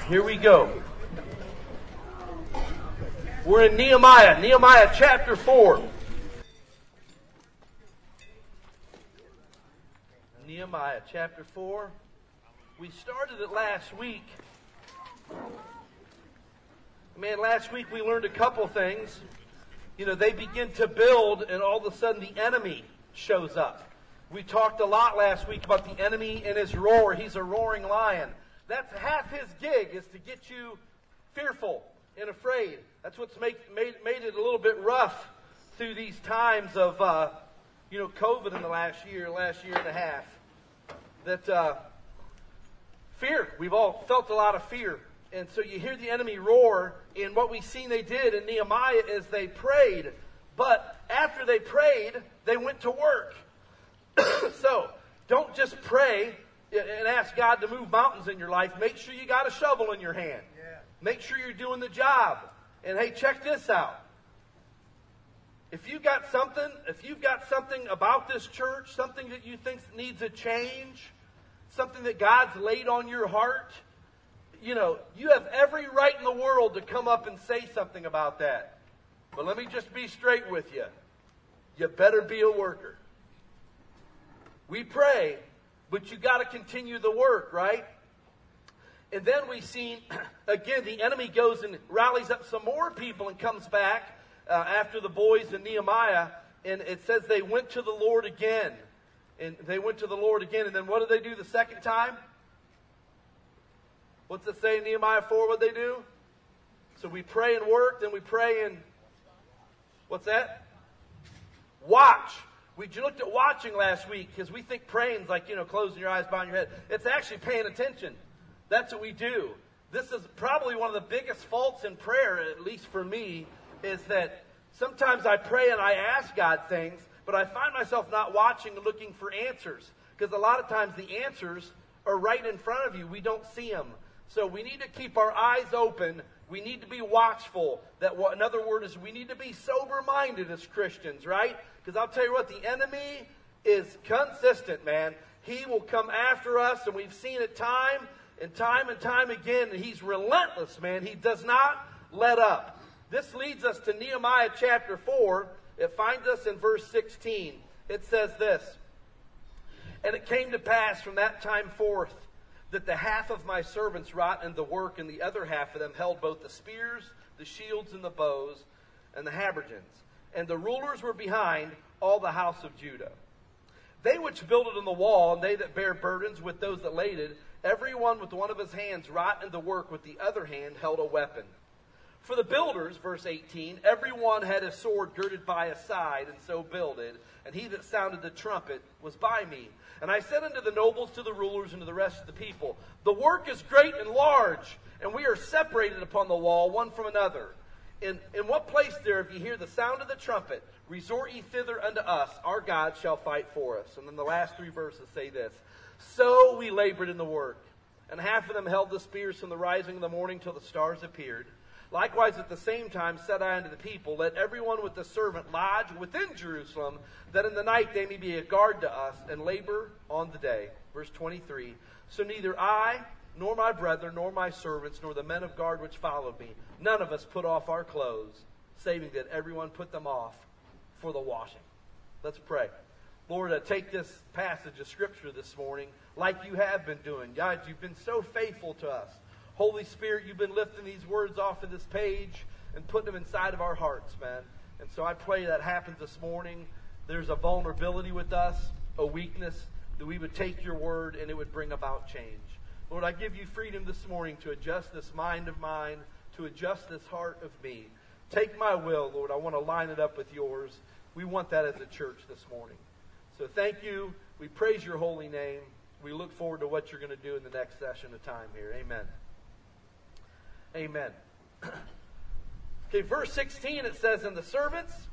Here we go. We're in Nehemiah chapter 4. Nehemiah chapter 4. We started it last week. Man, last week we learned a couple things. You know, they begin to build and all of a sudden the enemy shows up. We talked a lot last week about the enemy and his roar. He's a roaring lion. That's half his gig, is to get you fearful and afraid. That's what's made it a little bit rough through these times of, COVID in the last year and a half. That fear. We've all felt a lot of fear. And so you hear the enemy roar, and what we've seen they did in Nehemiah is they prayed. But after they prayed, they went to work. So don't just pray and ask God to move mountains in your life. Make sure you got a shovel in your hand. Yeah. Make sure you're doing the job. And hey, check this out. If you've got something about this church, something that you think needs a change, something that God's laid on your heart, you have every right in the world to come up and say something about that. But let me just be straight with you. You better be a worker. We pray, but you got to continue the work, right? And then we see, again, the enemy goes and rallies up some more people and comes back after the boys in Nehemiah. And it says they went to the Lord again. And they went to the Lord again. And then what did they do the second time? What's it say in Nehemiah 4? What they do? So we pray and work, then we pray and what's that? Watch. We looked at watching last week because we think praying's like, closing your eyes, bowing your head. It's actually paying attention. That's what we do. This is probably one of the biggest faults in prayer, at least for me, is that sometimes I pray and I ask God things, but I find myself not watching and looking for answers. Because a lot of times the answers are right in front of you. We don't see them. So we need to keep our eyes open. We need to be watchful. Another word is we need to be sober-minded as Christians, right? Because I'll tell you what, the enemy is consistent, man. He will come after us, and we've seen it time and time again, and he's relentless, man. He does not let up. This leads us to Nehemiah chapter 4. It finds us in verse 16. It says this, "And it came to pass from that time forth that the half of my servants wrought in the work, and the other half of them held both the spears, the shields, and the bows, and the habergeons. And the rulers were behind all the house of Judah. They which builded in the wall, and they that bare burdens with those that laded, every one with one of his hands wrought in the work, with the other hand held a weapon. For the builders," verse 18, "every one had a sword girded by his side, and so builded. And he that sounded the trumpet was by me. And I said unto the nobles, to the rulers, and to the rest of the people, The work is great and large, and we are separated upon the wall one from another. In what place there, if ye hear the sound of the trumpet, resort ye thither unto us, our God shall fight for us." And then the last three verses say this, "So we labored in the work, and half of them held the spears from the rising of the morning till the stars appeared. Likewise at the same time said I unto the people, Let every one with the servant lodge within Jerusalem, that in the night they may be a guard to us, and labor on the day." Verse 23, "So neither I, nor my brethren, nor my servants, nor the men of guard which followed me, none of us put off our clothes, saving that everyone put them off for the washing." Let's pray. Lord, take this passage of Scripture this morning like you have been doing. God, you've been so faithful to us. Holy Spirit, you've been lifting these words off of this page and putting them inside of our hearts, man. And so I pray that happens this morning. There's a vulnerability with us, a weakness, that we would take your word and it would bring about change. Lord, I give you freedom this morning to adjust this mind of mine, to adjust this heart of me. Take my will, Lord. I want to line it up with yours. We want that as a church this morning. So thank you. We praise your holy name. We look forward to what you're going to do in the next session of time here. Amen. Amen. Okay, verse 16, it says, "In the servants,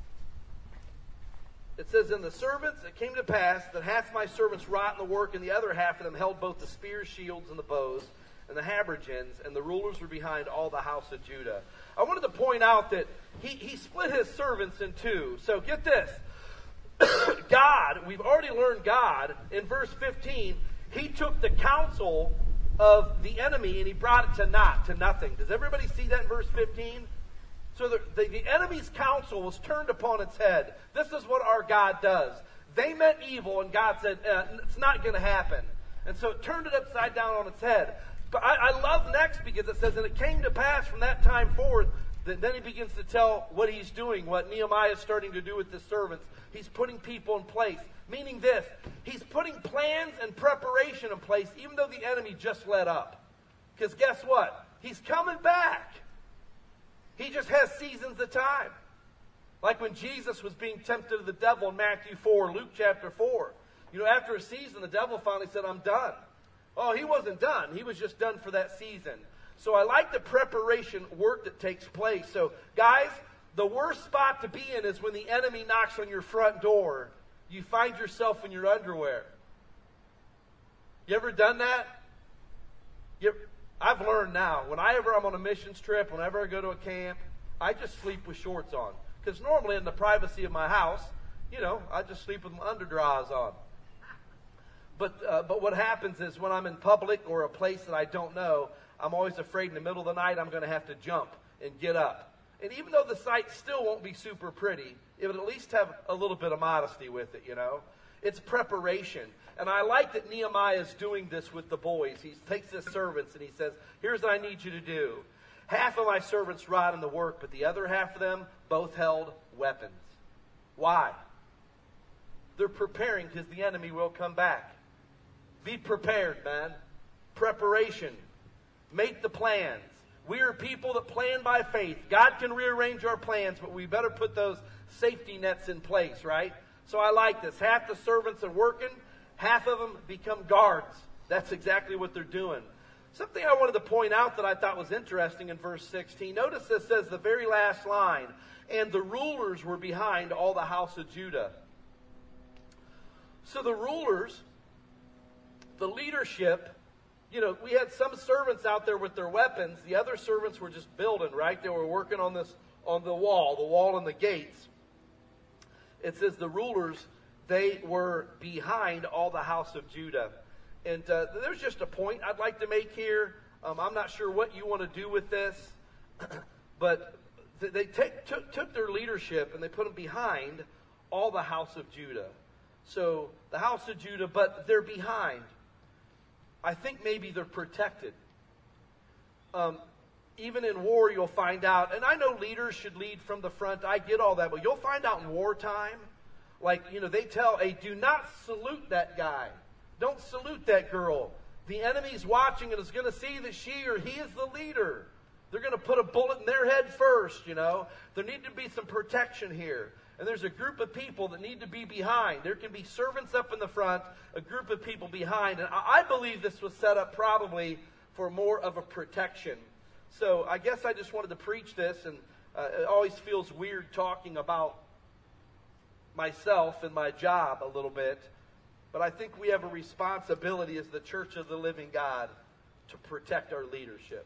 it came to pass that half my servants wrought in the work, and the other half of them held both the spears, shields, and the bows, and the habergeons, and the rulers were behind all the house of Judah." I wanted to point out that he split his servants in two. So get this. God, we've already learned God, in verse 15, he took the counsel of the enemy, and he brought it to naught, to nothing. Does everybody see that in verse 15? So the enemy's counsel was turned upon its head. This is what our God does. They meant evil, and God said, it's not going to happen. And so it turned it upside down on its head. But I love next because it says, and it came to pass from that time forth, that then he begins to tell what he's doing, what Nehemiah is starting to do with his servants. He's putting people in place. Meaning this, he's putting plans and preparation in place, even though the enemy just let up. Because guess what? He's coming back. He just has seasons of time. Like when Jesus was being tempted of the devil in Matthew 4, Luke chapter 4. You know, after a season, the devil finally said, I'm done. Oh, he wasn't done. He was just done for that season. So I like the preparation work that takes place. So, guys, the worst spot to be in is when the enemy knocks on your front door. You find yourself in your underwear. You ever done that? I've learned now, whenever I'm on a missions trip, whenever I go to a camp, I just sleep with shorts on. Because normally in the privacy of my house, you know, I just sleep with my underdrawers on. But what happens is when I'm in public or a place that I don't know, I'm always afraid in the middle of the night I'm going to have to jump and get up. And even though the sight still won't be super pretty, it would at least have a little bit of modesty with it, you know. It's preparation. And I like that Nehemiah is doing this with the boys. He takes his servants and he says, here's what I need you to do. Half of my servants rod in the work, but the other half of them both held weapons. Why? They're preparing because the enemy will come back. Be prepared, man. Preparation. Make the plans. We are people that plan by faith. God can rearrange our plans, but we better put those safety nets in place, right? So I like this. Half the servants are working, half of them become guards. That's exactly what they're doing. Something I wanted to point out that I thought was interesting in verse 16. Notice this says the very last line, and the rulers were behind all the house of Judah. So the rulers, the leadership, you know, we had some servants out there with their weapons. The other servants were just building, right? They were working on the wall and the gates. It says the rulers, they were behind all the house of Judah. And there's just a point I'd like to make here. I'm not sure what you want to do with this, but they took their leadership and they put them behind all the house of Judah. So the house of Judah, but they're behind. I think maybe they're protected. Even in war, you'll find out, and I know leaders should lead from the front. I get all that, but you'll find out in wartime, like, you know, they tell, hey, do not salute that guy. Don't salute that girl. The enemy's watching and is going to see that she or he is the leader. They're going to put a bullet in their head first, you know. There need to be some protection here. And there's a group of people that need to be behind. There can be servants up in the front, a group of people behind. And I believe this was set up probably for more of a protection. So I guess I just wanted to preach this, and it always feels weird talking about myself and my job a little bit. But I think we have a responsibility as the Church of the Living God to protect our leadership.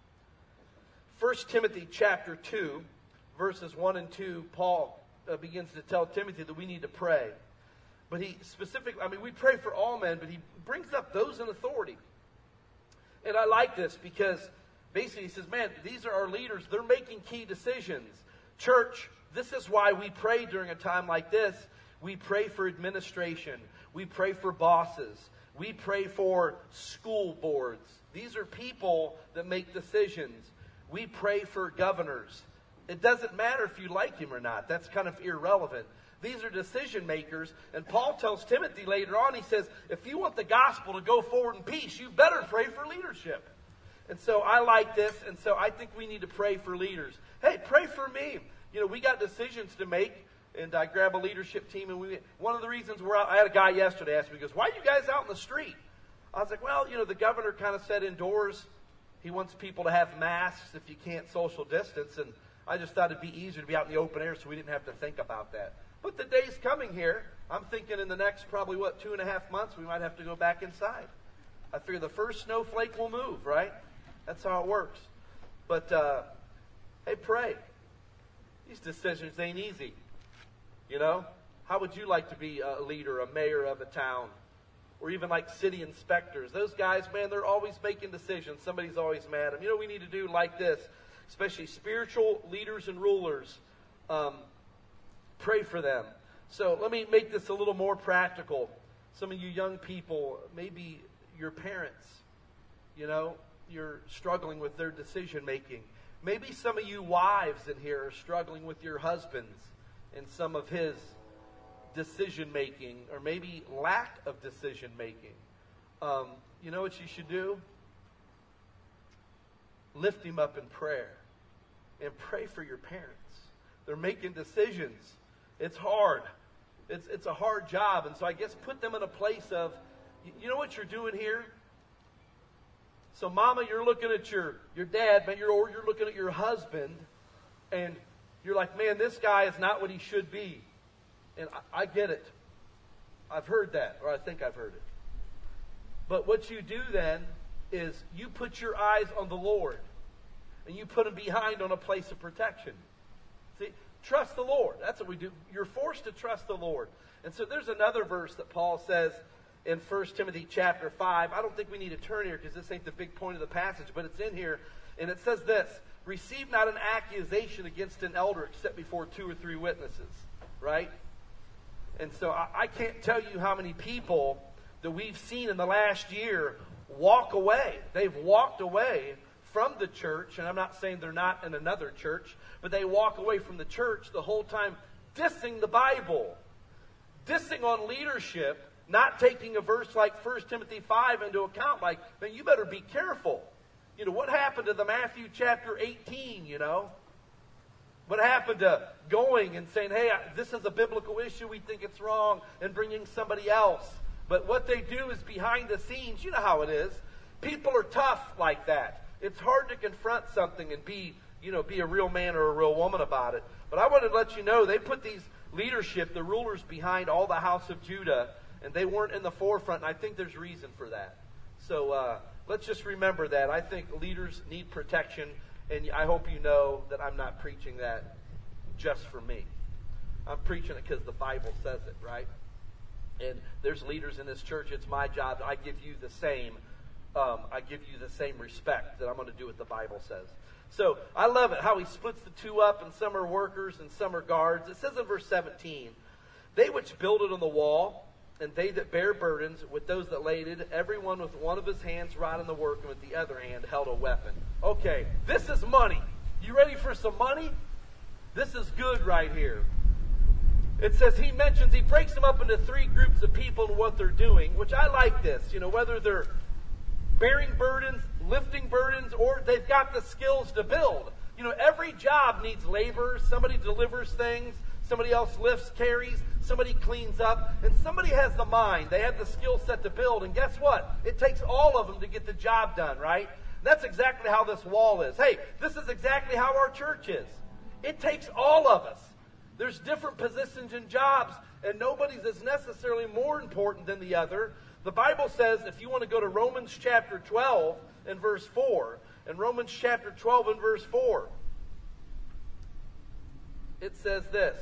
1 Timothy chapter 2, verses 1 and 2, Paul begins to tell Timothy that we need to pray. But he specifically, we pray for all men, but he brings up those in authority. And I like this because basically he says, man, these are our leaders. They're making key decisions. Church, this is why we pray during a time like this. We pray for administration. We pray for bosses. We pray for school boards. These are people that make decisions. We pray for governors. It doesn't matter if you like him or not. That's kind of irrelevant. These are decision makers. And Paul tells Timothy later on, he says, if you want the gospel to go forward in peace, you better pray for leadership. And so I like this, and so I think we need to pray for leaders. Hey, pray for me. You know, we got decisions to make, and I grab a leadership team, and one of the reasons we're out, I had a guy yesterday ask me, he goes, why are you guys out in the street? I was like, well, you know, the governor kind of said indoors, he wants people to have masks if you can't social distance, and I just thought it'd be easier to be out in the open air so we didn't have to think about that. But the day's coming here. I'm thinking in the next probably, 2.5 months, we might have to go back inside. I figure the first snowflake will move, right? That's how it works. But, hey, pray. These decisions ain't easy. You know? How would you like to be a leader, a mayor of a town? or even like city inspectors. Those guys, man, they're always making decisions. Somebody's always mad at them. You know what we need to do like this, especially spiritual leaders and rulers, pray for them. So let me make this a little more practical. Some of you young people, maybe your parents, you know, you're struggling with their decision making. Maybe some of you wives in here are struggling with your husbands and some of his decision making, or maybe lack of decision making. You know what you should do? Lift him up in prayer and pray for your parents. They're making decisions. It's hard. It's a hard job. And so I guess put them in a place of, you know what you're doing here? So mama, you're looking at your dad, but you're looking at your husband, and you're like, man, this guy is not what he should be. And I get it. I've heard that, or I think I've heard it. But what you do then is you put your eyes on the Lord, and you put him behind on a place of protection. See, trust the Lord. That's what we do. You're forced to trust the Lord. And so there's another verse that Paul says in 1 Timothy chapter 5. I don't think we need to turn here because this ain't the big point of the passage, but it's in here. And it says this: receive not an accusation against an elder except before 2 or 3 witnesses. Right? And so I can't tell you how many people that we've seen in the last year walk away. They've walked away from the church, and I'm not saying they're not in another church, but they walk away from the church the whole time dissing the Bible, dissing on leadership, not taking a verse like 1 Timothy 5 into account, like, man, you better be careful. You know, what happened to the Matthew chapter 18, you know? What happened to going and saying, hey, this is a biblical issue, we think it's wrong, and bringing somebody else? But what they do is behind the scenes, you know how it is. People are tough like that. It's hard to confront something and be a real man or a real woman about it. But I wanted to let you know, they put these leadership, the rulers, behind all the house of Judah, and they weren't in the forefront, and I think there's reason for that. So let's just remember that. I think leaders need protection, and I hope you know that I'm not preaching that just for me. I'm preaching it because the Bible says it, right? And there's leaders in this church. It's my job. I give you the same. I give you the same respect that I'm going to do what the Bible says. So I love it how he splits the two up, and some are workers and some are guards. It says in verse 17, they which builded on the wall, and they that bear burdens with those that laded, every one with one of his hands wrought in the work, and with the other hand held a weapon. Okay, this is money. You ready for some money? This is good right here. It says he breaks them up into 3 groups of people and what they're doing, which I like this. You know, whether they're bearing burdens, lifting burdens, or they've got the skills to build. You know, every job needs laborers. Somebody delivers things. Somebody else lifts, carries. Somebody cleans up. And somebody has the mind. They have the skill set to build. And guess what? It takes all of them to get the job done, right? That's exactly how this wall is. Hey, this is exactly how our church is. It takes all of us. There's different positions and jobs, and nobody's is necessarily more important than the other. The Bible says, if you want to go to Romans chapter 12 and verse 4, in Romans chapter 12 and verse 4, it says this.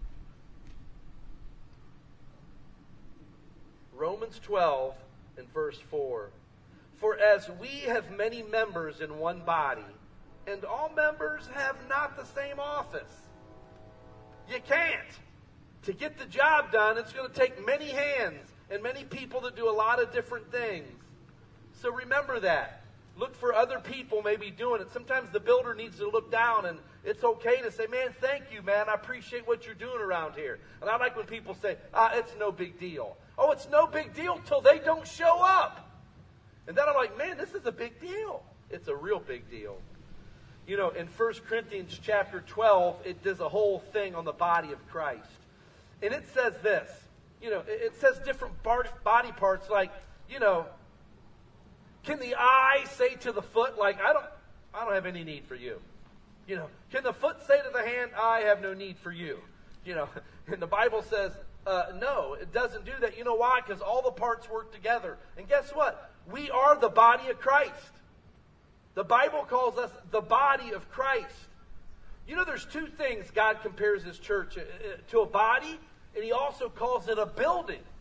Romans 12 and verse 4. For as we have many members in one body, and all members have not the same office. You can't. To get the job done, it's going to take many hands and many people that do a lot of different things. So remember that. Look for other people maybe doing it. Sometimes the builder needs to look down, and it's okay to say, man, thank you, man. I appreciate what you're doing around here. And I like when people say, it's no big deal. Oh, it's no big deal till they don't show up. And then I'm like, man, this is a big deal. It's a real big deal. You know, in 1 Corinthians chapter 12, it does a whole thing on the body of Christ. And it says this. You know, it says different body parts like, you know, can the eye say to the foot, like, I don't have any need for you. You know, can the foot say to the hand, I have no need for you? You know, and the Bible says, no, it doesn't do that. You know why? Because all the parts work together. And guess what? We are the body of Christ. The Bible calls us the body of Christ. You know, there's 2 things God compares His church to: a body, and He also calls it a building.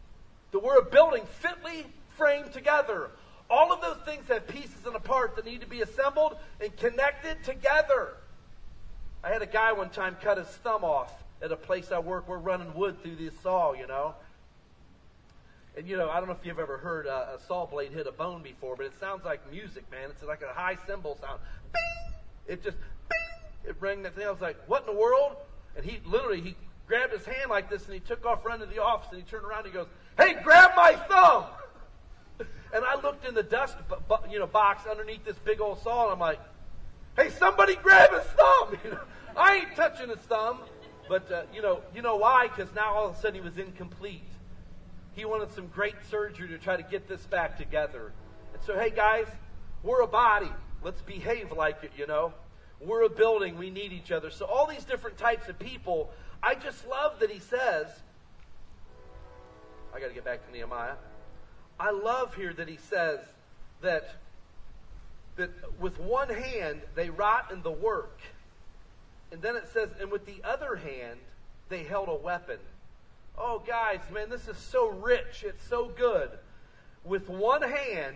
That we're a building fitly framed together. All of those things have pieces and a part that need to be assembled and connected together. I had a guy one time cut his thumb off at a place I work. We're running wood through this saw, you know. And, you know, I don't know if you've ever heard a saw blade hit a bone before, but it sounds like music, man. It's like a high cymbal sound. Bing! It just, bing! It rang that thing. I was like, what in the world? And he grabbed his hand like this, and he took off running to the office, and he turned around and he goes, hey, grab my thumb! And I looked in the dust box underneath this big old saw, and I'm like, hey, somebody grab his thumb! You know, I ain't touching his thumb. But, you know why? Because now all of a sudden he was incomplete. He wanted some great surgery to try to get this back together. And so, hey, guys, we're a body. Let's behave like it, you know. We're a building. We need each other. So all these different types of people, I just love that he says, I got to get back to Nehemiah. I love here that he says that with one hand they wrought in the work. And then it says, and with the other hand they held a weapon. Oh, guys, man, this is so rich. It's so good. With one hand,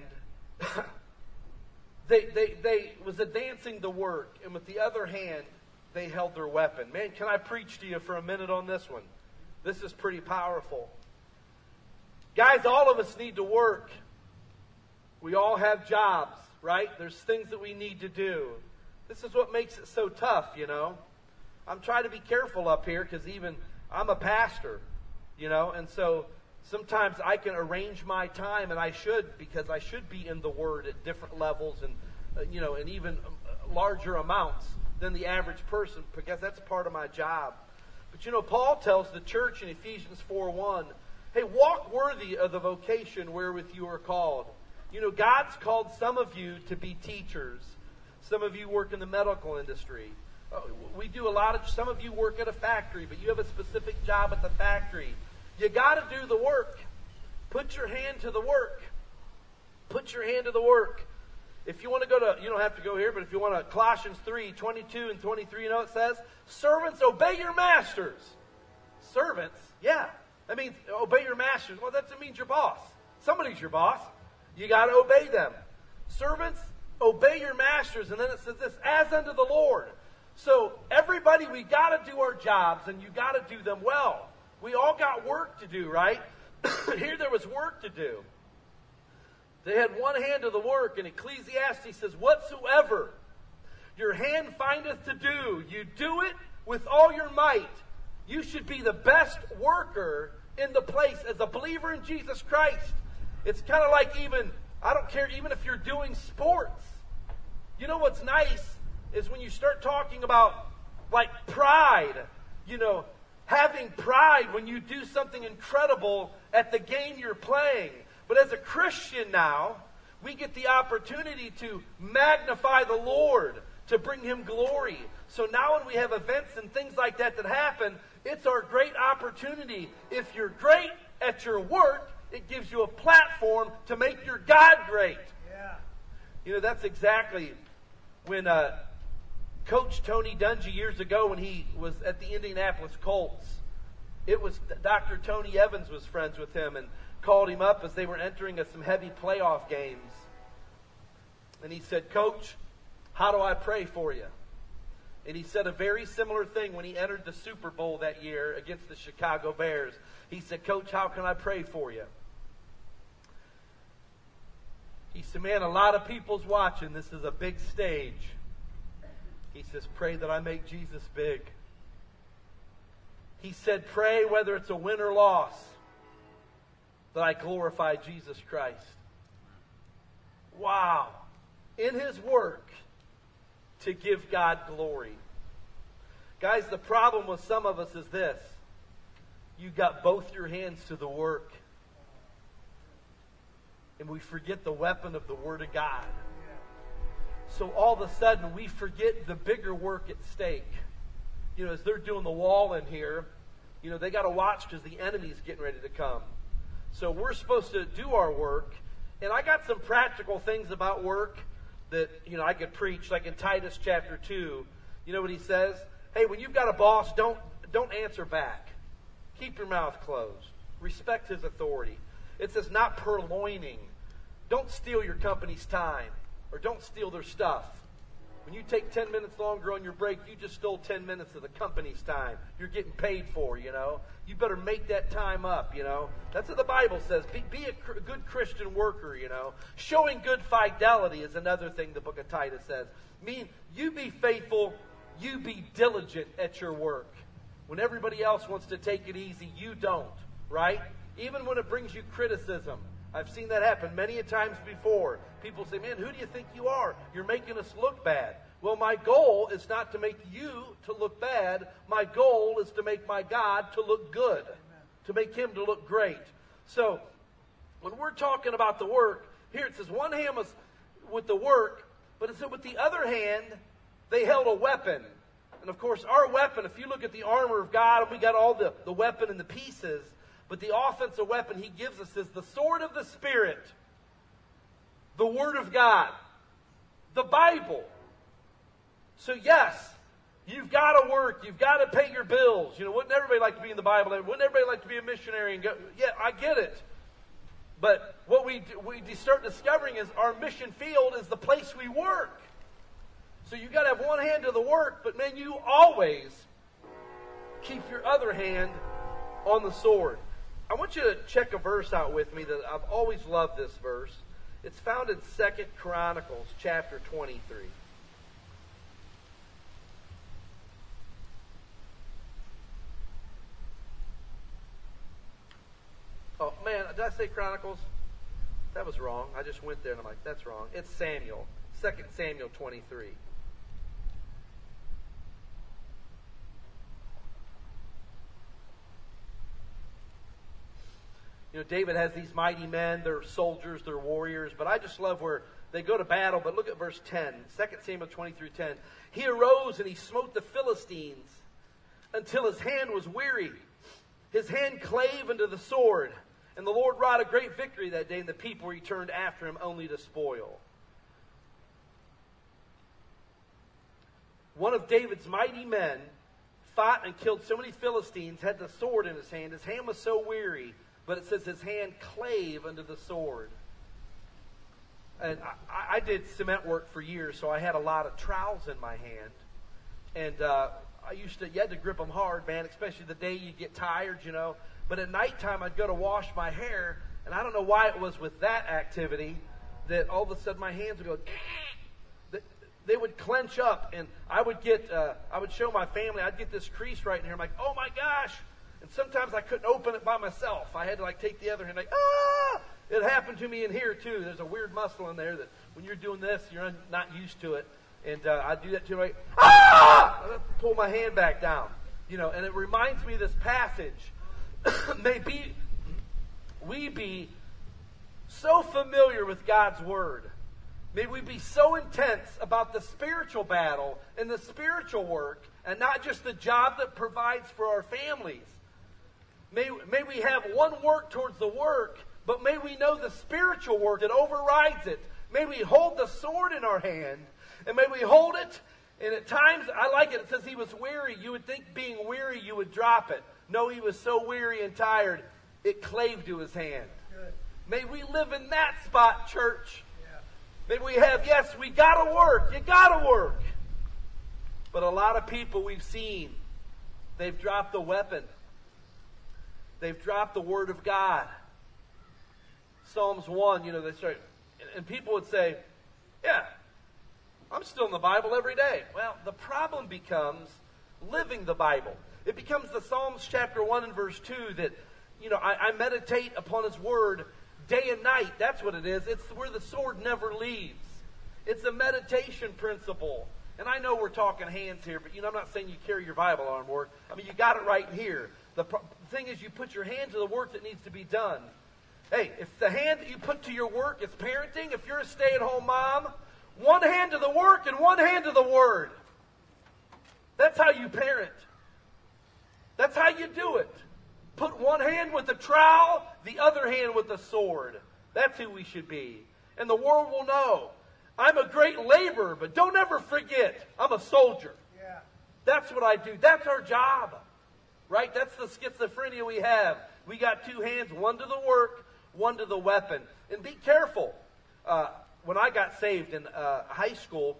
they was advancing the work, and with the other hand, they held their weapon. Man, can I preach to you for a minute on this one? This is pretty powerful. Guys, all of us need to work. We all have jobs, right? There's things that we need to do. This is what makes it so tough, you know. I'm trying to be careful up here because even I'm a pastor. You know, and so sometimes I can arrange my time, and I should, because I should be in the Word at different levels and, and even larger amounts than the average person, because that's part of my job. But, you know, Paul tells the church in Ephesians 4:1, hey, walk worthy of the vocation wherewith you are called. You know, God's called some of you to be teachers. Some of you work in the medical industry. We do some of you work at a factory, but you have a specific job at the factory. You got to do the work. Put your hand to the work. Put your hand to the work. If you want to go to, you don't have to go here, but if you want to, Colossians 3:22 and 23, you know what it says? Servants, obey your masters. Servants? Yeah. That means obey your masters. Well, that means your boss. Somebody's your boss. You got to obey them. Servants, obey your masters. And then it says this, as unto the Lord. So everybody, we got to do our jobs, and you got to do them well. We all got work to do, right? Here there was work to do. They had one hand to the work, and Ecclesiastes says, whatsoever your hand findeth to do, you do it with all your might. You should be the best worker in the place as a believer in Jesus Christ. It's kind of like I don't care, even if you're doing sports. You know what's nice is when you start talking about, like, pride, you know, having pride when you do something incredible at the game you're playing. But as a Christian now, we get the opportunity to magnify the Lord, to bring Him glory. So now when we have events and things like that happen, it's our great opportunity. If you're great at your work, it gives you a platform to make your God great. Yeah. You know, that's exactly when Coach Tony Dungy years ago, when he was at the Indianapolis Colts, it was Dr. Tony Evans was friends with him and called him up as they were entering some heavy playoff games. And he said, Coach, how do I pray for you? And he said a very similar thing when he entered the Super Bowl that year against the Chicago Bears. He said, Coach, how can I pray for you? He said, man, a lot of people's watching. This is a big stage. He says, pray that I make Jesus big. He said, pray whether it's a win or loss, that I glorify Jesus Christ. Wow. In His work, to give God glory. Guys, the problem with some of us is this. You got both your hands to the work, and we forget the weapon of the Word of God. So all of a sudden, we forget the bigger work at stake. You know, as they're doing the wall in here, you know, they got to watch because the enemy's getting ready to come. So we're supposed to do our work. And I got some practical things about work that, you know, I could preach. Like in Titus chapter 2, you know what he says? Hey, when you've got a boss, don't answer back. Keep your mouth closed. Respect his authority. It says not purloining. Don't steal your company's time, or don't steal their stuff. When you take 10 minutes longer on your break, you just stole 10 minutes of the company's time. You're getting paid for, you know. You better make that time up, you know. That's what the Bible says. Be a good Christian worker, you know. Showing good fidelity is another thing the book of Titus says. You be faithful, you be diligent at your work. When everybody else wants to take it easy, you don't, right? Even when it brings you criticism. I've seen that happen many a times before. People say, man, who do you think you are? You're making us look bad. Well, my goal is not to make you to look bad. My goal is to make my God to look good, to make Him to look great. So, when we're talking about the work, here it says one hand was with the work, but it said with the other hand, they held a weapon. And of course, our weapon, if you look at the armor of God, we got all the weapon and the pieces, but the offensive weapon He gives us is the sword of the Spirit, the Word of God, the Bible. So yes, you've got to work. You've got to pay your bills. You know, wouldn't everybody like to be in the Bible? Wouldn't everybody like to be a missionary and go? Yeah, I get it. But what we start discovering is our mission field is the place we work. So you got to have one hand to the work, but man, you always keep your other hand on the sword. I want you to check a verse out with me that I've always loved this verse. It's found in 2 Chronicles chapter 23. Oh man, did I say Chronicles? That was wrong. I just went there and I'm like, that's wrong. It's Samuel. 2 Samuel 23. You know, David has these mighty men. They're soldiers. They're warriors. But I just love where they go to battle. But look at verse 10. 2 Samuel 23:10. He arose and he smote the Philistines until his hand was weary. His hand clave unto the sword. And the Lord wrought a great victory that day, and the people returned after him only to spoil. One of David's mighty men fought and killed so many Philistines, had the sword in his hand. His hand was so weary, but it says his hand clave unto the sword. And I did cement work for years, so I had a lot of trowels in my hand. And you had to grip them hard, man, especially the day you get tired, you know. But at nighttime, I'd go to wash my hair, and I don't know why it was with that activity that all of a sudden my hands would go, they would clench up, and I would show my family, I'd get this crease right in here. I'm like, oh my gosh. And sometimes I couldn't open it by myself. I had to take the other hand, It happened to me in here too. There's a weird muscle in there that when you're doing this, you're not used to it. And I do that too, like, I pull my hand back down. You know, and it reminds me of this passage. We be so familiar with God's Word. May we be so intense about the spiritual battle and the spiritual work, and not just the job that provides for our families. May we have one work towards the work, but may we know the spiritual work that overrides it. May we hold the sword in our hand, and may we hold it, and at times, I like it, it says he was weary. You would think being weary, you would drop it. No, he was so weary and tired, it clave to his hand. Good. May we live in that spot, church. Yeah. May we have, yes, we got to work. You got to work. But a lot of people we've seen, they've dropped the weapon. They've dropped the Word of God. Psalms 1, they start, and people would say, yeah, I'm still in the Bible every day. Well, the problem becomes living the Bible. It becomes the Psalms chapter 1 and verse 2 that, I meditate upon His Word day and night. That's what it is. It's where the sword never leaves. It's a meditation principle. And I know we're talking hands here, but I'm not saying you carry your Bible on work. I mean, you got it right here. The thing is, you put your hand to the work that needs to be done. Hey, if the hand that you put to your work is parenting, if you're a stay-at-home mom, one hand to the work and one hand to the Word. That's how you parent. That's how you do it. Put one hand with the trowel, the other hand with the sword. That's who we should be. And the world will know. I'm a great laborer, but don't ever forget, I'm a soldier. Yeah. That's what I do. That's our job. Right? That's the schizophrenia we have. We got two hands, one to the work, one to the weapon. And be careful. When I got saved in high school,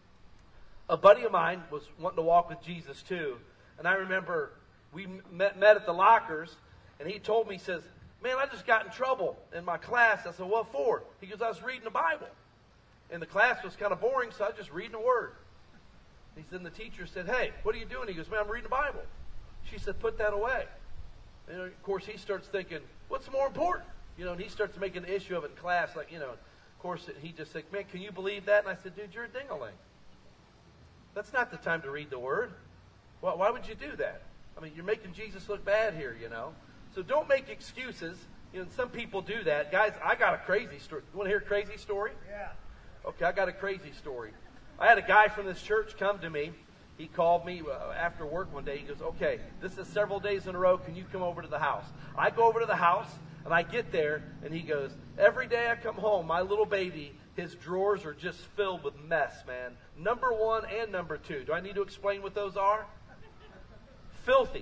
a buddy of mine was wanting to walk with Jesus too. And I remember we met at the lockers, and he told me, he says, man, I just got in trouble in my class. I said, what for? He goes, I was reading the Bible. And the class was kind of boring, so I was just reading the Word. He said, and the teacher said, hey, what are you doing? He goes, man, I'm reading the Bible. She said, put that away. And of course, he starts thinking, what's more important? And he starts making an issue of it in class, like, of course, he just said, man, can you believe that? And I said, dude, you're a ding-a-ling. That's not the time to read the Word. Why would you do that? I mean, you're making Jesus look bad here, So don't make excuses. Some people do that. Guys, I got a crazy story. You want to hear a crazy story? Yeah. Okay, I got a crazy story. I had a guy from this church come to me. He called me after work one day. He goes, okay, this is several days in a row. Can you come over to the house? I go over to the house, and I get there, and he goes, every day I come home, my little baby, his drawers are just filled with mess, man. Number 1 and number 2. Do I need to explain what those are? Filthy.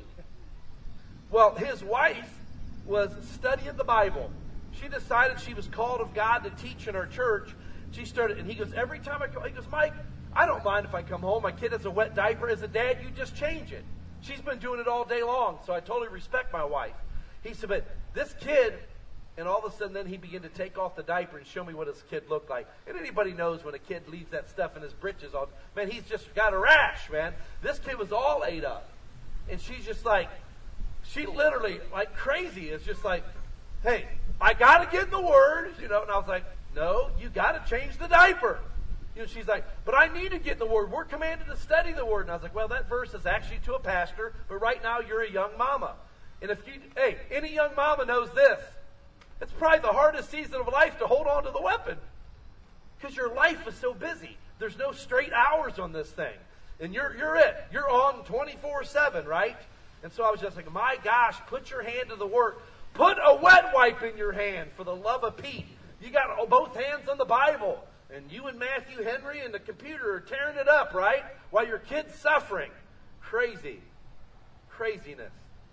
Well, his wife was studying the Bible. She decided she was called of God to teach in our church. She started, and he goes, every time I come, he goes, Mike, I don't mind if I come home. My kid has a wet diaper. As a dad, you just change it. She's been doing it all day long, so I totally respect my wife. He said, but this kid, and all of a sudden then he began to take off the diaper and show me what his kid looked like. And anybody knows when a kid leaves that stuff in his britches, man, he's just got a rash, man. This kid was all ate up. And she's just like, she literally, like crazy, is just like, hey, I got to get in the Word, And I was like, no, you got to change the diaper. She's like, but I need to get in the Word. We're commanded to study the Word. And I was like, well, that verse is actually to a pastor, but right now you're a young mama. And any young mama knows this. It's probably the hardest season of life to hold on to the weapon. Because your life is so busy. There's no straight hours on this thing. And you're it. You're on 24/7, right? And so I was just like, my gosh, put your hand to the work. Put a wet wipe in your hand for the love of Pete. You got both hands on the Bible. And you and Matthew Henry and the computer are tearing it up, right? While your kid's suffering. Crazy. Craziness.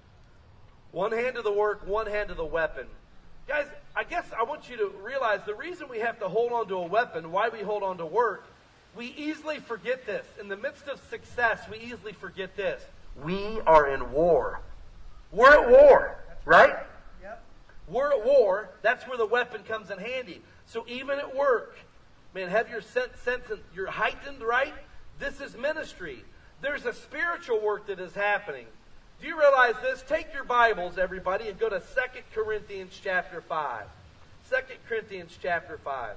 One hand to the work, one hand to the weapon. Guys, I guess I want you to realize the reason we have to hold on to a weapon, why we hold on to work, we easily forget this. In the midst of success, we easily forget this. We are in war. We're at war, right? Yep. We're at war. That's where the weapon comes in handy. So even at work, man, have your sense, you're heightened, right? This is ministry. There's a spiritual work that is happening. Do you realize this? Take your Bibles, everybody, and go to 2 Corinthians chapter 5. 2 Corinthians chapter 5.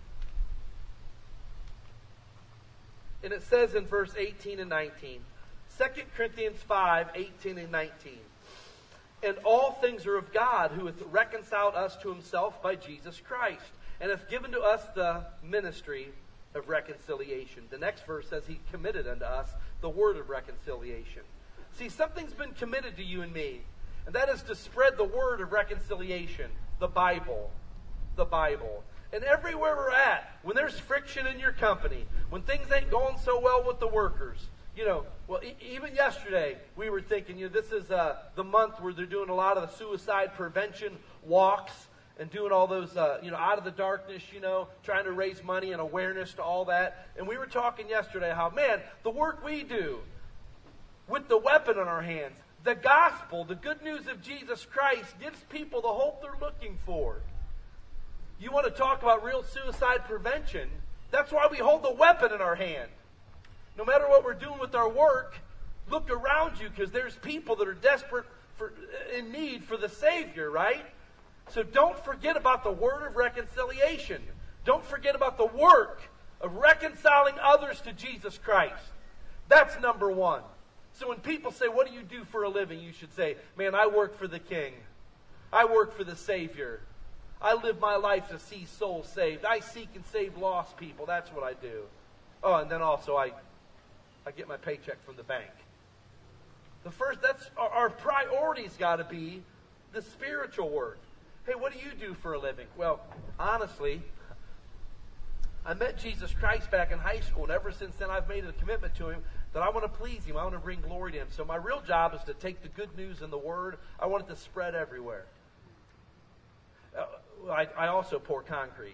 And it says in verse 18 and 19. 2 Corinthians 5, 18 and 19. And all things are of God, who hath reconciled us to himself by Jesus Christ, and hath given to us the ministry of reconciliation. The next verse says he committed unto us the word of reconciliation. See, something's been committed to you and me, and that is to spread the word of reconciliation, the Bible. The Bible. And everywhere we're at, when there's friction in your company, when things ain't going so well with the workers, even yesterday we were thinking, this is the month where they're doing a lot of the suicide prevention walks and doing all those, out of the darkness, trying to raise money and awareness to all that. And we were talking yesterday how, man, the work we do with the weapon in our hands, the gospel, the good news of Jesus Christ gives people the hope they're looking for. You want to talk about real suicide prevention? That's why we hold the weapon in our hand. No matter what we're doing with our work, look around you because there's people that are desperate in need for the Savior, right? So don't forget about the word of reconciliation. Don't forget about the work of reconciling others to Jesus Christ. That's number one. So when people say, what do you do for a living? You should say, man, I work for the King. I work for the Savior. I live my life to see souls saved. I seek and save lost people. That's what I do. Oh, and then also I get my paycheck from the bank. That's our priority's got to be the spiritual work. Hey, what do you do for a living? Well, honestly, I met Jesus Christ back in high school, and ever since then I've made a commitment to him that I want to please him. I want to bring glory to him. So my real job is to take the good news and the word. I want it to spread everywhere. I also pour concrete.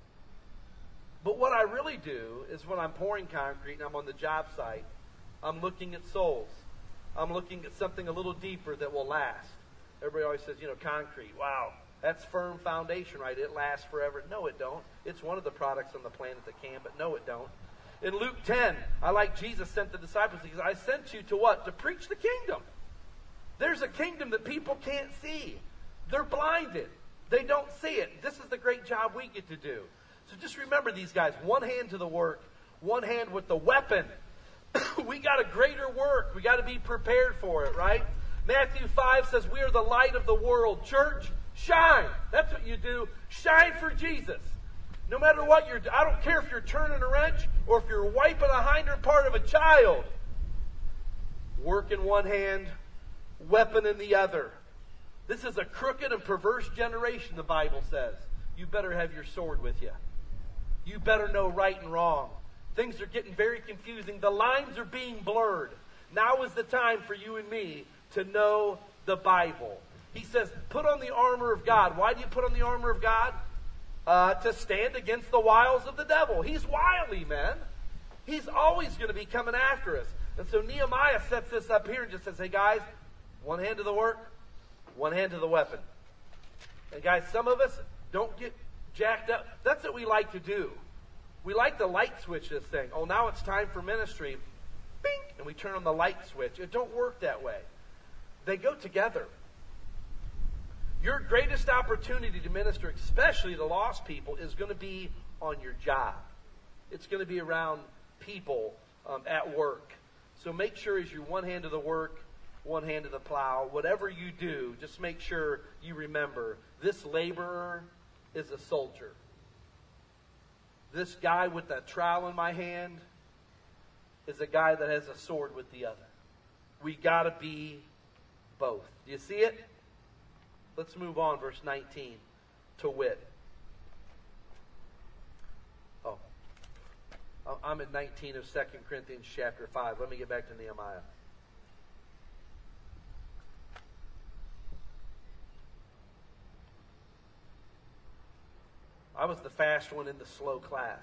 But what I really do is when I'm pouring concrete and I'm on the job site, I'm looking at souls. I'm looking at something a little deeper that will last. Everybody always says, concrete. Wow, that's firm foundation, right? It lasts forever. No, it don't. It's one of the products on the planet that can, but no, it don't. In Luke 10, I like Jesus sent the disciples. He says, I sent you to what? To preach the kingdom. There's a kingdom that people can't see. They're blinded. They don't see it. This is the great job we get to do. So just remember these guys. One hand to the work. One hand with the weapon. We got a greater work. We got to be prepared for it, right? Matthew 5 says, we are the light of the world. Church, shine. That's what you do. Shine for Jesus. No matter what you're doing. I don't care if you're turning a wrench or if you're wiping a hinder part of a child. Work in one hand, weapon in the other. This is a crooked and perverse generation, the Bible says. You better have your sword with you. You better know right and wrong. Things are getting very confusing. The lines are being blurred. Now is the time for you and me to know the Bible. He says, put on the armor of God. Why do you put on the armor of God? To stand against the wiles of the devil. He's wily, man. He's always going to be coming after us. And so Nehemiah sets this up here and just says, hey guys, one hand to the work, one hand to the weapon. And guys, some of us don't get jacked up. That's what we like to do. We like to light switch this thing. Oh, now it's time for ministry. Bing! And we turn on the light switch. It don't work that way. They go together. Your greatest opportunity to minister, especially to lost people, is going to be on your job. It's going to be around people at work. So make sure as you're one hand to the work, one hand to the plow. Whatever you do, just make sure you remember this laborer is a soldier. This guy with that trowel in my hand is a guy that has a sword with the other. We got to be both. Do you see it? Let's move on, verse 19, to wit. Oh, I'm at 19 of 2 Corinthians chapter 5. Let me get back to Nehemiah. I was the fast one in the slow class.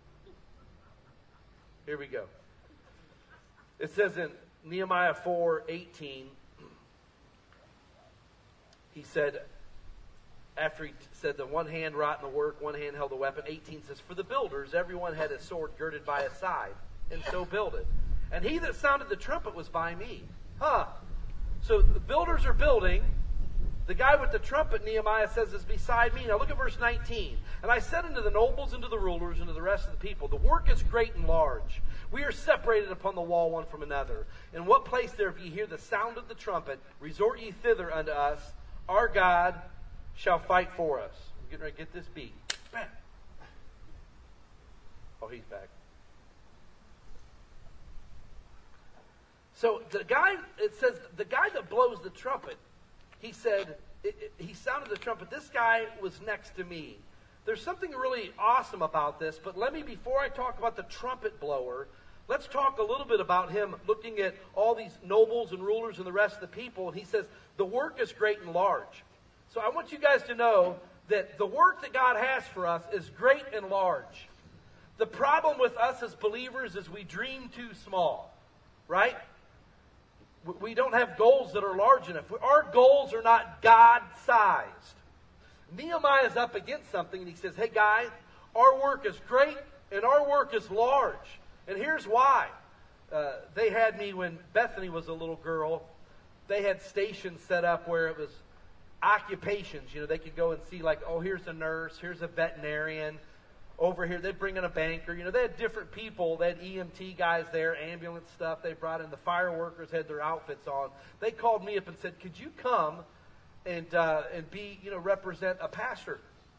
Here we go. It says in Nehemiah 4:18, he said, after he said the one hand wrought in the work, one hand held the weapon, 18 says, for the builders, everyone had a sword girded by his side, and so builded. And he that sounded the trumpet was by me. So the builders are building. The guy with the trumpet, Nehemiah says, is beside me. Now look at verse 19. And I said unto the nobles and to the rulers and to the rest of the people, the work is great and large. We are separated upon the wall one from another. In what place there, if ye hear the sound of the trumpet, resort ye thither unto us. Our God shall fight for us. I'm getting ready to get this beat. Bam. Oh, he's back. So the guy, it says, the guy that blows the trumpet, he said, he sounded the trumpet. This guy was next to me. There's something really awesome about this, but before I talk about the trumpet blower, let's talk a little bit about him looking at all these nobles and rulers and the rest of the people. And he says, the work is great and large. So I want you guys to know that the work that God has for us is great and large. The problem with us as believers is we dream too small, right? We don't have goals that are large enough. Our goals are not God-sized. Nehemiah is up against something, and he says, hey, guys, our work is great, and our work is large. And here's why. They had me when Bethany was a little girl. They had stations set up where it was occupations. They could go and see, like, oh, here's a nurse, here's a veterinarian. Over here, they'd bring in a banker. They had different people. They had EMT guys there, ambulance stuff. They brought in the fire workers, had their outfits on. They called me up and said, could you come and be, represent a pastor?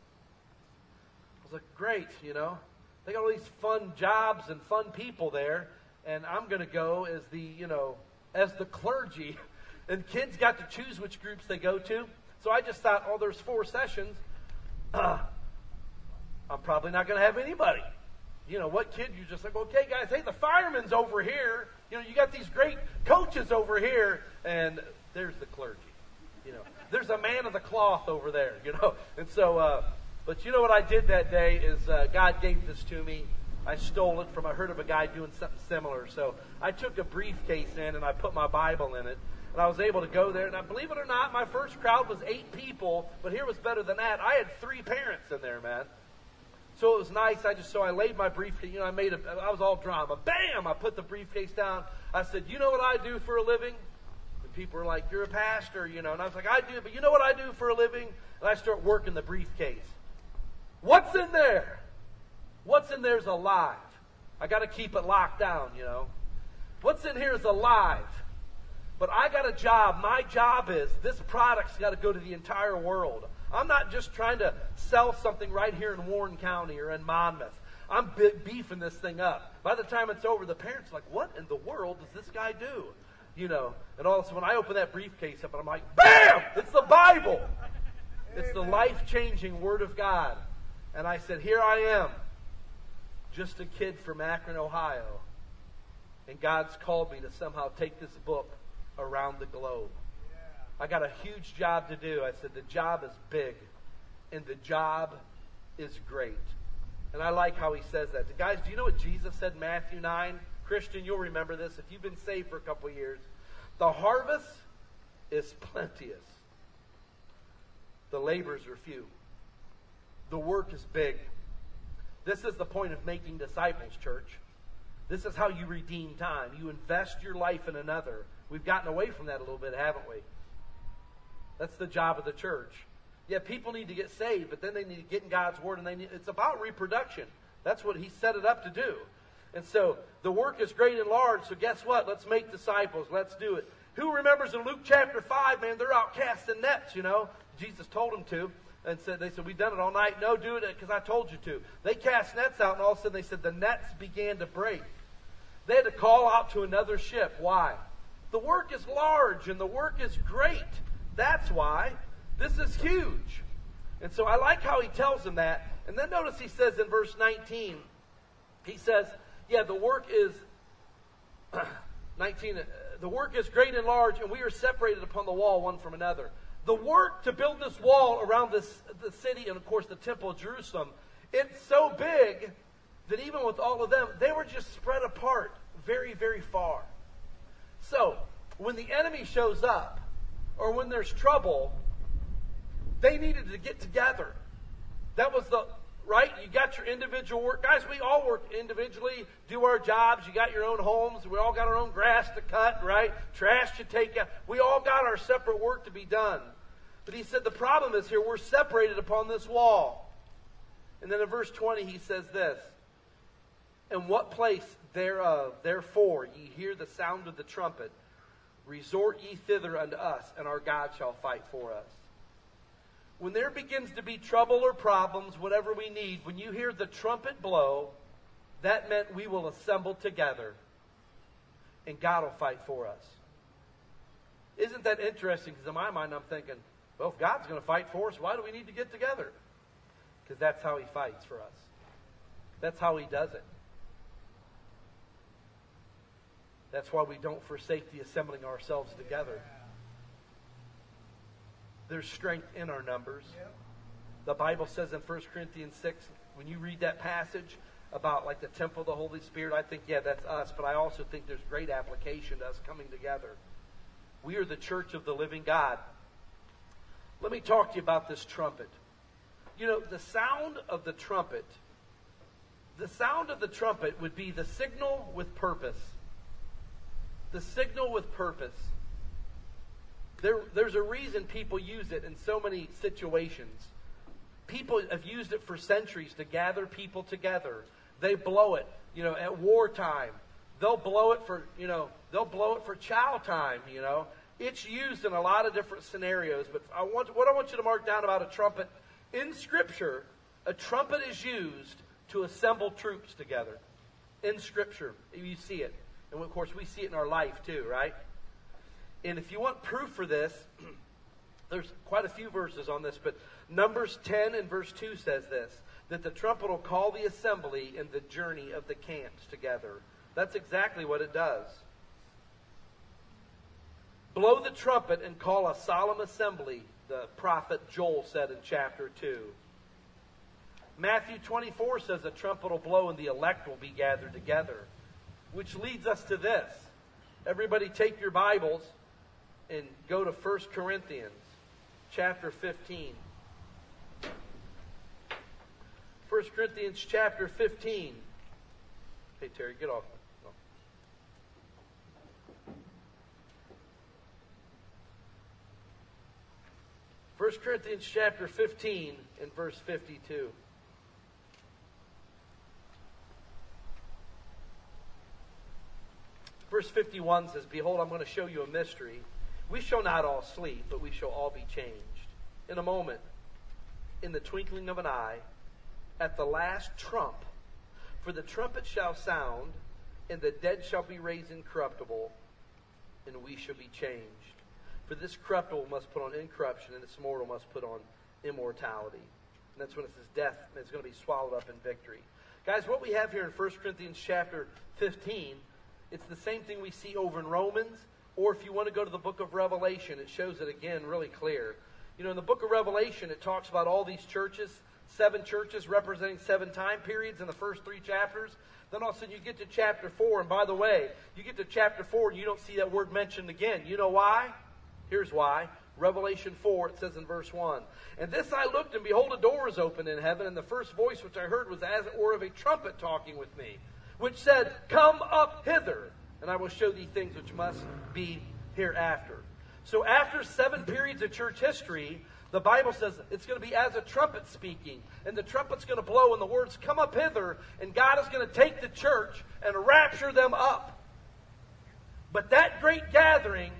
I was like, great, They got all these fun jobs and fun people there, and I'm going to go as the clergy. And kids got to choose which groups they go to. So I just thought, oh, there's 4 sessions. I'm probably not going to have anybody. What kid? You're just like, okay, guys, hey, the fireman's over here. You got these great coaches over here. And there's the clergy. You know, there's a man of the cloth over there, you know. And so, but you know what I did that day is God gave this to me. I stole it from, I heard of a guy doing something similar. So I took a briefcase in and I put my Bible in it. And I was able to go there. And I, believe it or not, my first crowd was 8 people. But here was better than that. I had 3 parents in there, man. So it was nice. So I laid my briefcase. You know, I was all drama. Bam! I put the briefcase down. I said, you know what I do for a living? And people were like, you're a pastor, you know. And I was like, I do. But you know what I do for a living? And I start working the briefcase. What's in there? What's in there is alive. I got to keep it locked down, you know. What's in here is alive. But I got a job. My job is this product's got to go to the entire world. I'm not just trying to sell something right here in Warren County or in Monmouth. I'm beefing this thing up. By the time it's over, the parents are like, what in the world does this guy do? You know, and all of a sudden when I open that briefcase up, and I'm like, bam! It's the Bible. It's the life-changing Word of God. And I said, here I am, just a kid from Akron, Ohio. And God's called me to somehow take this book around the globe. I got a huge job to do. I said, the job is big, and the job is great. And I like how he says that. Guys, do you know what Jesus said in Matthew 9? Christian, you'll remember this if you've been saved for a couple of years. The harvest is plenteous. The labors are few. The work is big. This is the point of making disciples, church. This is how you redeem time. You invest your life in another. We've gotten away from that a little bit, haven't we? That's the job of the church. Yeah, people need to get saved, but then they need to get in God's Word, and it's about reproduction. That's what He set it up to do. And so the work is great and large, so guess what? Let's make disciples. Let's do it. Who remembers in Luke chapter 5, man, they're out casting nets, you know. Jesus told them to. And they said, we've done it all night. No, do it because I told you to. They cast nets out, and all of a sudden they said the nets began to break. They had to call out to another ship. Why? The work is large, and the work is great. That's why. This is huge. And so I like how he tells them that. And then notice he says in verse 19, he says, yeah, the work is, 19, the work is great and large, and we are separated upon the wall one from another. The work to build this wall around the city and, of course, the temple of Jerusalem, it's so big that even with all of them, they were just spread apart very, very far. So, when the enemy shows up, or when there's trouble, they needed to get together. That was right? You got your individual work. Guys, we all work individually, do our jobs. You got your own homes. We all got our own grass to cut, right? Trash to take out. We all got our separate work to be done. But he said the problem is here, we're separated upon this wall. And then in verse 20 he says this, in what place thereof, therefore, ye hear the sound of the trumpet, resort ye thither unto us, and our God shall fight for us. When there begins to be trouble or problems, whatever we need, when you hear the trumpet blow, that meant we will assemble together, and God will fight for us. Isn't that interesting? Because in my mind I'm thinking, well, if God's going to fight for us, why do we need to get together? Because that's how He fights for us. That's how He does it. That's why we don't forsake the assembling ourselves together. There's strength in our numbers. The Bible says in 1 Corinthians 6, when you read that passage about like the temple of the Holy Spirit, I think, yeah, that's us. But I also think there's great application to us coming together. We are the church of the living God. Let me talk to you about this trumpet. You know, the sound of the trumpet would be the signal with purpose. The signal with purpose. There's a reason people use it in so many situations. People have used it for centuries to gather people together. They blow it, you know, at wartime. They'll blow it for, you know, chow time, you know. It's used in a lot of different scenarios. But what I want you to mark down about a trumpet, in Scripture, a trumpet is used to assemble troops together. In Scripture, you see it. And of course, we see it in our life too, right? And if you want proof for this, there's quite a few verses on this, but Numbers 10 and verse 2 says this, that the trumpet will call the assembly and the journey of the camps together. That's exactly what it does. Blow the trumpet and call a solemn assembly, the prophet Joel said in chapter 2. Matthew 24 says a trumpet will blow and the elect will be gathered together. Which leads us to this. Everybody take your Bibles and go to 1 Corinthians chapter 15. 1 Corinthians chapter 15. Hey Terry, get off. 1 Corinthians chapter 15 and verse 52. Verse 51 says, Behold, I'm going to show you a mystery. We shall not all sleep, but we shall all be changed. In a moment, in the twinkling of an eye, at the last trump. For the trumpet shall sound, and the dead shall be raised incorruptible, and we shall be changed. For this corruptible must put on incorruption, and this mortal must put on immortality. And that's when it says death, and it's going to be swallowed up in victory. Guys, what we have here in 1 Corinthians chapter 15, it's the same thing we see over in Romans, or if you want to go to the book of Revelation, it shows it again really clear. You know, in the book of Revelation, it talks about all these churches, 7 churches representing 7 time periods in the first 3 chapters. Then all of a sudden you get to chapter 4, and by the way, you get to chapter 4 and you don't see that word mentioned again. You know why? Here's why. Revelation 4, it says in verse 1, And this I looked, and behold, a door was opened in heaven, and the first voice which I heard was as it were of a trumpet talking with me, which said, Come up hither, and I will show thee things which must be hereafter. So after 7 periods of church history, the Bible says it's going to be as a trumpet speaking, and the trumpet's going to blow, and the words, Come up hither, and God is going to take the church and rapture them up. But that great gathering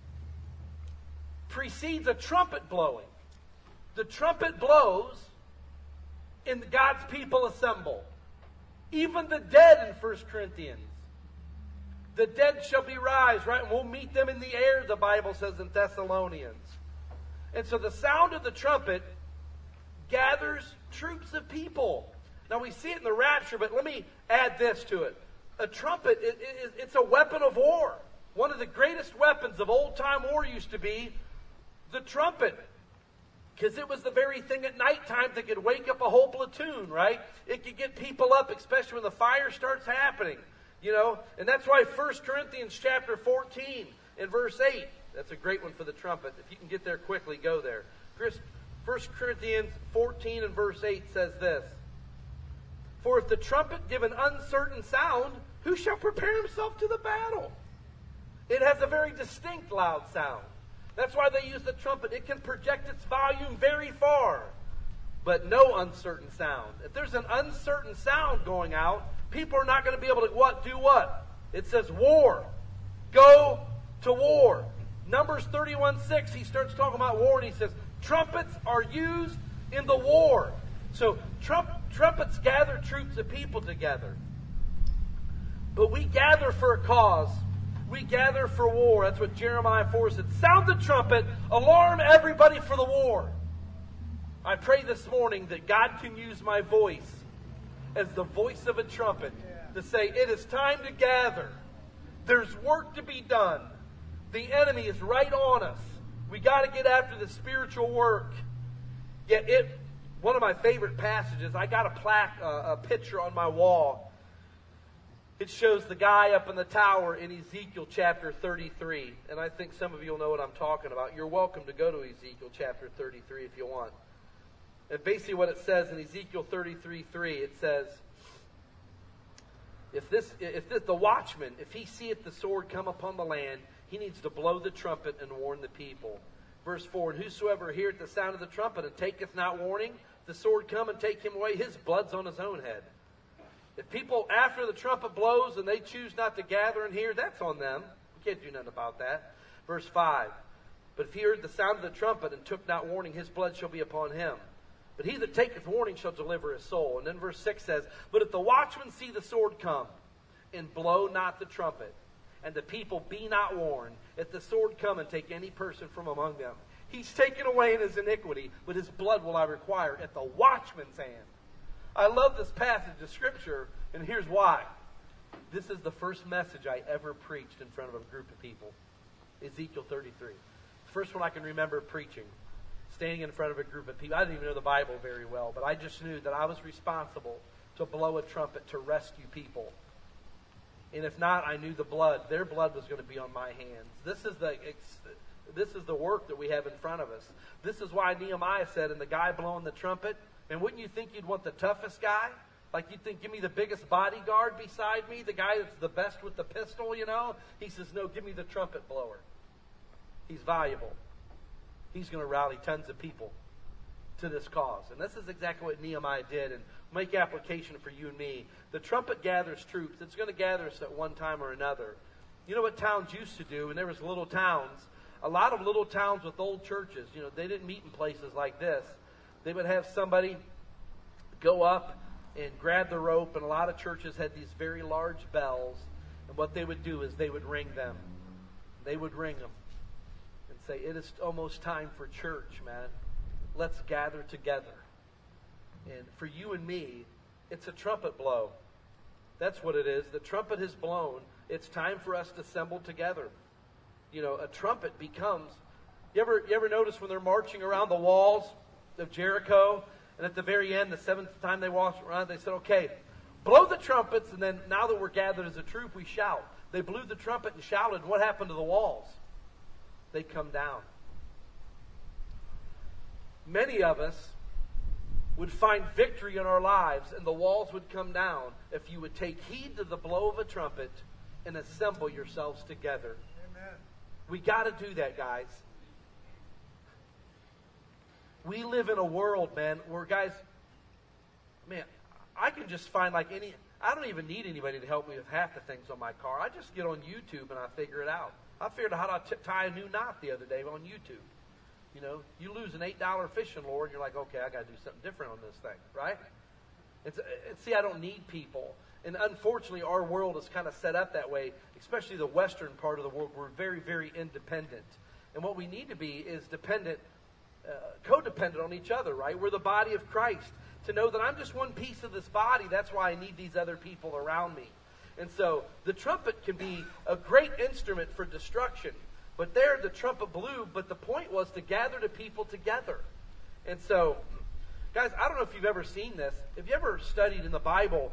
precedes a trumpet blowing. The trumpet blows, and God's people assemble. Even the dead in 1 Corinthians. The dead shall be raised, right? And we'll meet them in the air, the Bible says in Thessalonians. And so the sound of the trumpet gathers troops of people. Now we see it in the rapture, but let me add this to it. A trumpet, it's a weapon of war. One of the greatest weapons of old-time war used to be the trumpet. Because it was the very thing at nighttime that could wake up a whole platoon, right? It could get people up, especially when the fire starts happening. You know, and that's why 1 Corinthians chapter 14 and verse 8, that's a great one for the trumpet. If you can get there quickly, go there. 1 Corinthians 14 and verse 8 says this, For if the trumpet give an uncertain sound, who shall prepare himself to the battle? It has a very distinct loud sound. That's why they use the trumpet. It can project its volume very far, but no uncertain sound. If there's an uncertain sound going out, people are not going to be able to do what? It says war. Go to war. Numbers 31:6, he starts talking about war, and he says, trumpets are used in the war. So trumpets gather troops of people together. But we gather for a cause. We gather for war. That's what Jeremiah 4 said. Sound the trumpet. Alarm everybody for the war. I pray this morning that God can use my voice as the voice of a trumpet to say, it is time to gather. There's work to be done. The enemy is right on us. We got to get after the spiritual work. Yet one of my favorite passages, I got a picture on my wall. It shows the guy up in the tower in Ezekiel chapter 33. And I think some of you will know what I'm talking about. You're welcome to go to Ezekiel chapter 33 if you want. And basically what it says in Ezekiel 33:3, it says, if the watchman, if he seeth the sword come upon the land, he needs to blow the trumpet and warn the people. Verse 4, And whosoever heareth the sound of the trumpet and taketh not warning, the sword come and take him away, his blood's on his own head. If people, after the trumpet blows and they choose not to gather and hear, that's on them. We can't do nothing about that. Verse 5, But if he heard the sound of the trumpet and took not warning, his blood shall be upon him. But he that taketh warning shall deliver his soul. And then verse 6 says, But if the watchman see the sword come, and blow not the trumpet, and the people be not warned, if the sword come and take any person from among them, he's taken away in his iniquity, but his blood will I require at the watchman's hand. I love this passage of Scripture, and here's why. This is the first message I ever preached in front of a group of people. Ezekiel 33. First one I can remember preaching, standing in front of a group of people. I didn't even know the Bible very well, but I just knew that I was responsible to blow a trumpet to rescue people. And if not, I knew their blood was going to be on my hands. This is the work that we have in front of us. This is why Nehemiah said, and the guy blowing the trumpet, and wouldn't you think you'd want the toughest guy? Like you'd think, give me the biggest bodyguard beside me, the guy that's the best with the pistol, you know? He says, no, give me the trumpet blower. He's valuable. He's going to rally tons of people to this cause. And this is exactly what Nehemiah did, and make application for you and me. The trumpet gathers troops. It's going to gather us at one time or another. You know what towns used to do? And there was little towns, a lot of little towns with old churches. You know, they didn't meet in places like this. They would have somebody go up and grab the rope, and a lot of churches had these very large bells, and what they would do is they would ring them. They would ring them and say, it is almost time for church, man. Let's gather together. And for you and me, it's a trumpet blow. That's what it is. The trumpet has blown. It's time for us to assemble together. You know, a trumpet becomes... You ever notice when they're marching around the walls of Jericho, and at the very end, the seventh time they walked around, they said, okay, blow the trumpets, and then now that we're gathered as a troop, we shout. They blew the trumpet and shouted, and what happened to the walls? They come down. Many of us would find victory in our lives, and the walls would come down if you would take heed to the blow of a trumpet and assemble yourselves together. Amen. We got to do that, guys. We live in a world, man, where guys, man, I can just find I don't even need anybody to help me with half the things on my car. I just get on YouTube and I figure it out. I figured out how to tie a new knot the other day on YouTube. You know, you lose an $8 fishing lure, and you're like, okay, I got to do something different on this thing, right? And see, I don't need people. And unfortunately, our world is kind of set up that way, especially the western part of the world. We're very, very independent. And what we need to be is codependent on each other, right? We're the body of Christ. To know that I'm just one piece of this body, that's why I need these other people around me. And so the trumpet can be a great instrument for destruction. But there, the trumpet blew, but the point was to gather the people together. And so, guys, I don't know if you've ever seen this. If you ever studied in the Bible,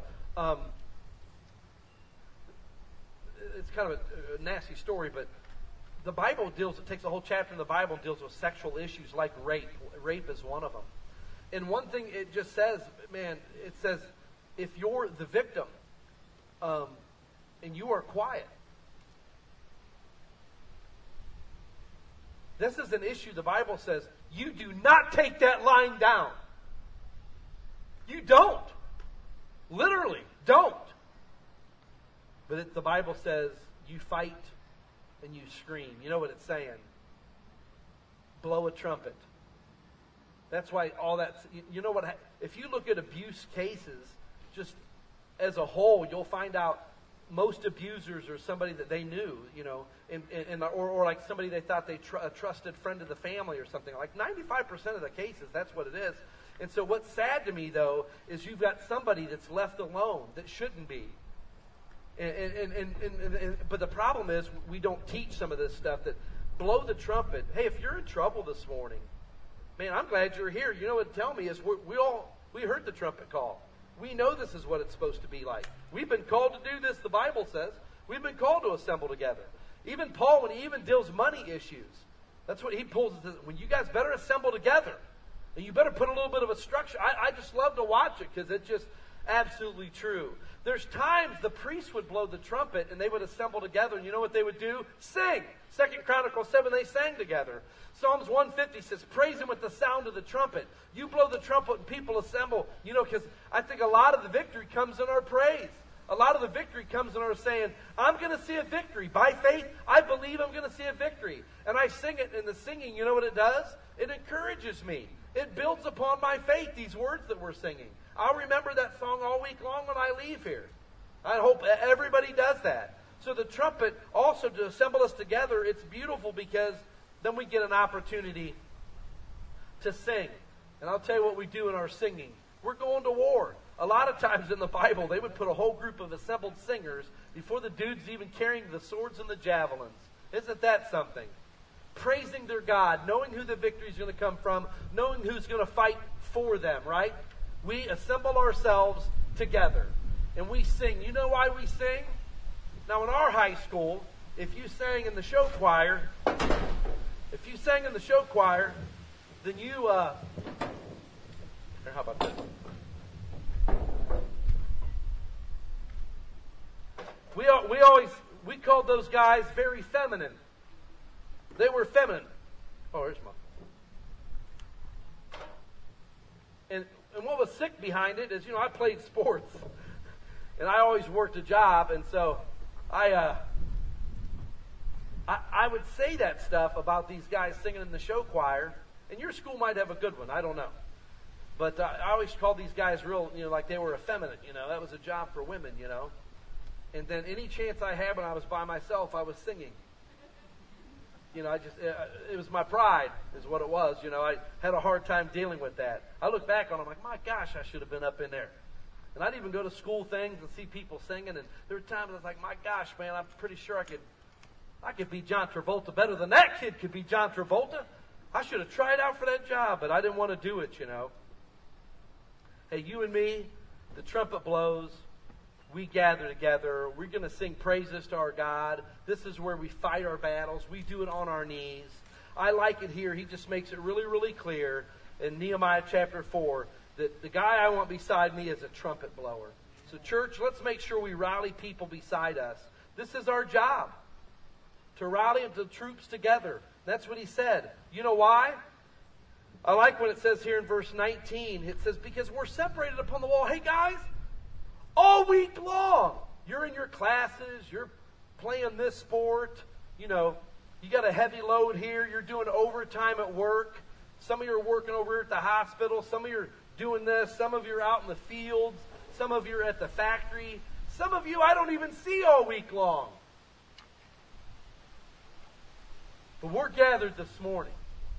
it's kind of a nasty story, but the Bible it takes a whole chapter in the Bible and deals with sexual issues like rape. Rape is one of them. And one thing it just says, man, it says, if you're the victim, and you are quiet, this is an issue the Bible says, you do not take that line down. You don't. Literally, don't. But the Bible says you fight and you scream. You know what it's saying? Blow a trumpet. That's why all that... You know what? If you look at abuse cases, just as a whole, you'll find out most abusers are somebody that they knew, you know, or like somebody they thought a trusted friend of the family or something. Like 95% of the cases, that's what it is. And so what's sad to me, though, is you've got somebody that's left alone that shouldn't be. But the problem is we don't teach some of this stuff. That blow the trumpet. Hey, if you're in trouble this morning, man, I'm glad you're here. You know what tell me is we heard the trumpet call. We know this is what it's supposed to be like. We've been called to do this, the Bible says. We've been called to assemble together. Even Paul, when he even deals money issues, that's what he pulls. When you guys better assemble together, and you better put a little bit of a structure. I just love to watch it because it's just absolutely true. There's times the priests would blow the trumpet and they would assemble together, and you know what they would do? Sing. 2 Chronicles 7, they sang together. Psalms 150 says, praise him with the sound of the trumpet. You blow the trumpet and people assemble. You know, because I think a lot of the victory comes in our praise. A lot of the victory comes in our saying, I'm going to see a victory. By faith, I believe I'm going to see a victory. And I sing it, and the singing, you know what it does? It encourages me. It builds upon my faith, these words that we're singing. I'll remember that song all week long when I leave here. I hope everybody does that. So the trumpet, also to assemble us together, it's beautiful because then we get an opportunity to sing. And I'll tell you what we do in our singing. We're going to war. A lot of times in the Bible, they would put a whole group of assembled singers before the dudes even carrying the swords and the javelins. Isn't that something? Praising their God, knowing who the victory is going to come from, knowing who's going to fight for them, right? We assemble ourselves together and we sing. You know why we sing? Now in our high school, if you sang in the show choir, then you, how about this? We called those guys very feminine. They were feminine. Oh, here's my. And what was sick behind it is, I played sports, and I always worked a job, and so I would say that stuff about these guys singing in the show choir, and your school might have a good one, I don't know. But I always called these guys real, like they were effeminate, that was a job for women, And then any chance I had when I was by myself, I was singing. It was my pride is what it was. I had a hard time dealing with that. I look back on it, I'm like, my gosh, I should have been up in there. And I'd even go to school things and see people singing, and there were times I was like, my gosh, man, I'm pretty sure I could be John Travolta better than that kid could be John Travolta. I should have tried out for that job, but I didn't want to do it, Hey, you and me, the trumpet blows. We gather together. We're going to sing praises to our God. This is where we fight our battles. We do it on our knees. I like it here. He just makes it really, really clear in Nehemiah chapter 4 that the guy I want beside me is a trumpet blower. So church, let's make sure we rally people beside us. This is our job, to rally the troops together. That's what he said. You know why? I like when it says here in verse 19, it says, because we're separated upon the wall. Hey guys, all week long, you're in your classes, you're playing this sport, you got a heavy load here, you're doing overtime at work. Some of you are working over here at the hospital, some of you are doing this, some of you are out in the fields, some of you are at the factory, some of you I don't even see all week long. But we're gathered this morning.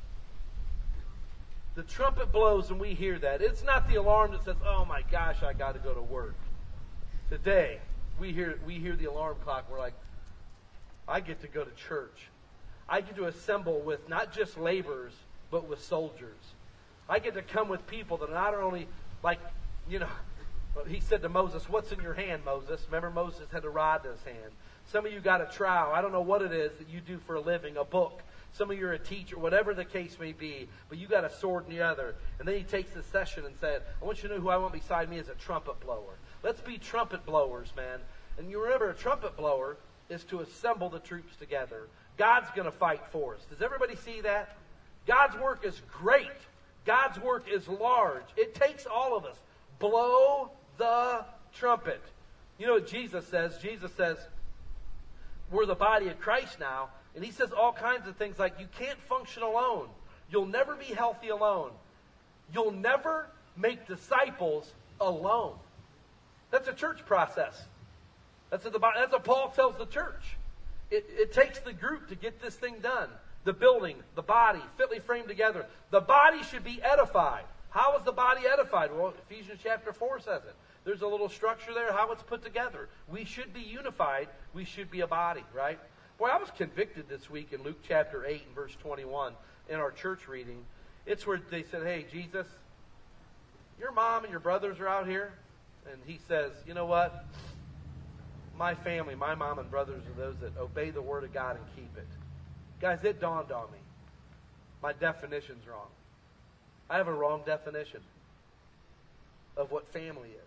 The trumpet blows and we hear that. It's not the alarm that says, oh my gosh, I got to go to work. Today, we hear the alarm clock. We're like, I get to go to church. I get to assemble with not just laborers, but with soldiers. I get to come with people that are not only like, he said to Moses, what's in your hand, Moses? Remember, Moses had a rod in his hand. Some of you got a trowel. I don't know what it is that you do for a living, a book. Some of you are a teacher, whatever the case may be, but you got a sword in the other. And then he takes this session and said, I want you to know who I want beside me is a trumpet blower. Let's be trumpet blowers, man. And you remember, a trumpet blower is to assemble the troops together. God's going to fight for us. Does everybody see that? God's work is great. God's work is large. It takes all of us. Blow the trumpet. You know what Jesus says? Jesus says, we're the body of Christ now. And he says all kinds of things like, you can't function alone. You'll never be healthy alone. You'll never make disciples alone. That's a church process. That's what Paul tells the church. It takes the group to get this thing done. The building, the body, fitly framed together. The body should be edified. How is the body edified? Well, Ephesians chapter 4 says it. There's a little structure there, how it's put together. We should be unified. We should be a body, right? Boy, I was convicted this week in Luke chapter 8 and verse 21 in our church reading. It's where they said, hey, Jesus, your mom and your brothers are out here. And he says, you know what? My family, my mom and brothers are those that obey the word of God and keep it. Guys, it dawned on me. My definition's wrong. I have a wrong definition of what family is.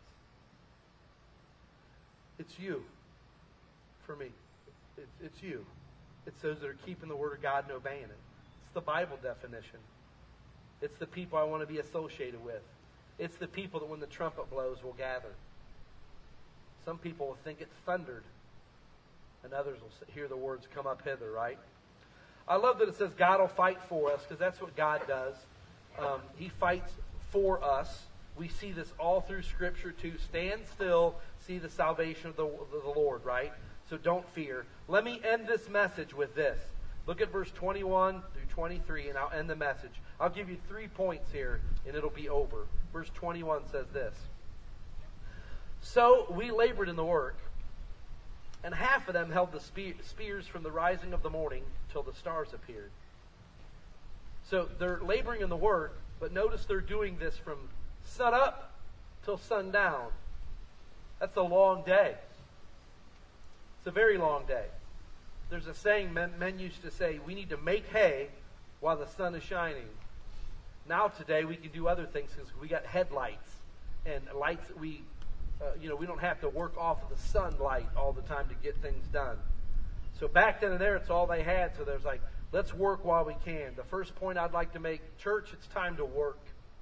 It's you. For me. It's you. It's those that are keeping the word of God and obeying it. It's the Bible definition. It's the people I want to be associated with. It's the people that when the trumpet blows will gather. Some people will think it's thundered, and others will hear the words come up hither, right? I love that it says God will fight for us, because that's what God does. He fights for us. We see this all through Scripture too. Stand still, see the salvation of the Lord, right? So don't fear. Let me end this message with this. Look at verse 21 through 23, and I'll end the message. I'll give you 3 points here, and it'll be over. Verse 21 says this. So we labored in the work, And half of them held the spears from the rising of the morning till the stars appeared. So they're laboring in the work, but notice they're doing this from sun up till sundown. That's a long day. It's a very long day. There's a saying men used to say, we need to make hay while the sun is shining. Now today we can do other things because we got headlights and lights that we don't have to work off of the sunlight all the time to get things done. So back then and there, it's all they had. So there's like, let's work while we can. The first point I'd like to make, church, it's time to work.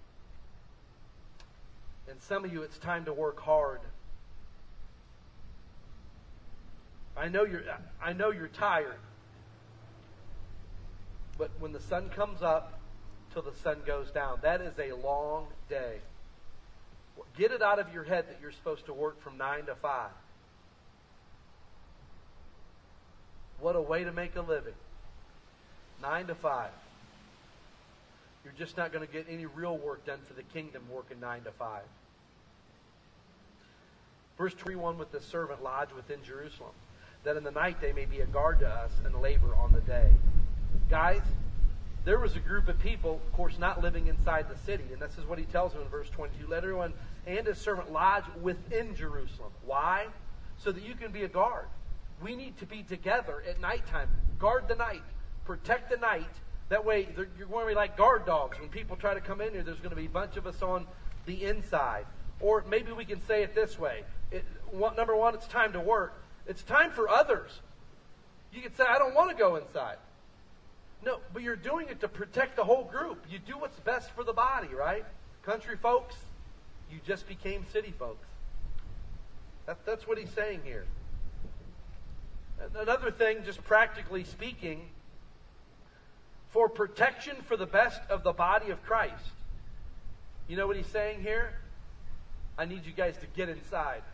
And some of you, it's time to work hard. I know you're tired. But when the sun comes up till the sun goes down, that is a long day. Get it out of your head that you're supposed to work from 9 to 5. What a way to make a living. 9 to 5. You're just not going to get any real work done for the kingdom working 9 to 5. Verse 21, with the servant lodge within Jerusalem, that in the night they may be a guard to us and labor on the day. Guys, there was a group of people, of course, not living inside the city. And this is what he tells them in verse 22. Let everyone and his servant lodge within Jerusalem. Why? So that you can be a guard. We need to be together at nighttime. Guard the night. Protect the night. That way, you're going to be like guard dogs. When people try to come in here, there's going to be a bunch of us on the inside. Or maybe we can say it this way. Number one, it's time to work. It's time for others. You can say, I don't want to go inside. No, but you're doing it to protect the whole group. You do what's best for the body, right? Country folks, you just became city folks. That's what he's saying here. Another thing, just practically speaking, for protection for the best of the body of Christ. You know what he's saying here? I need you guys to get inside.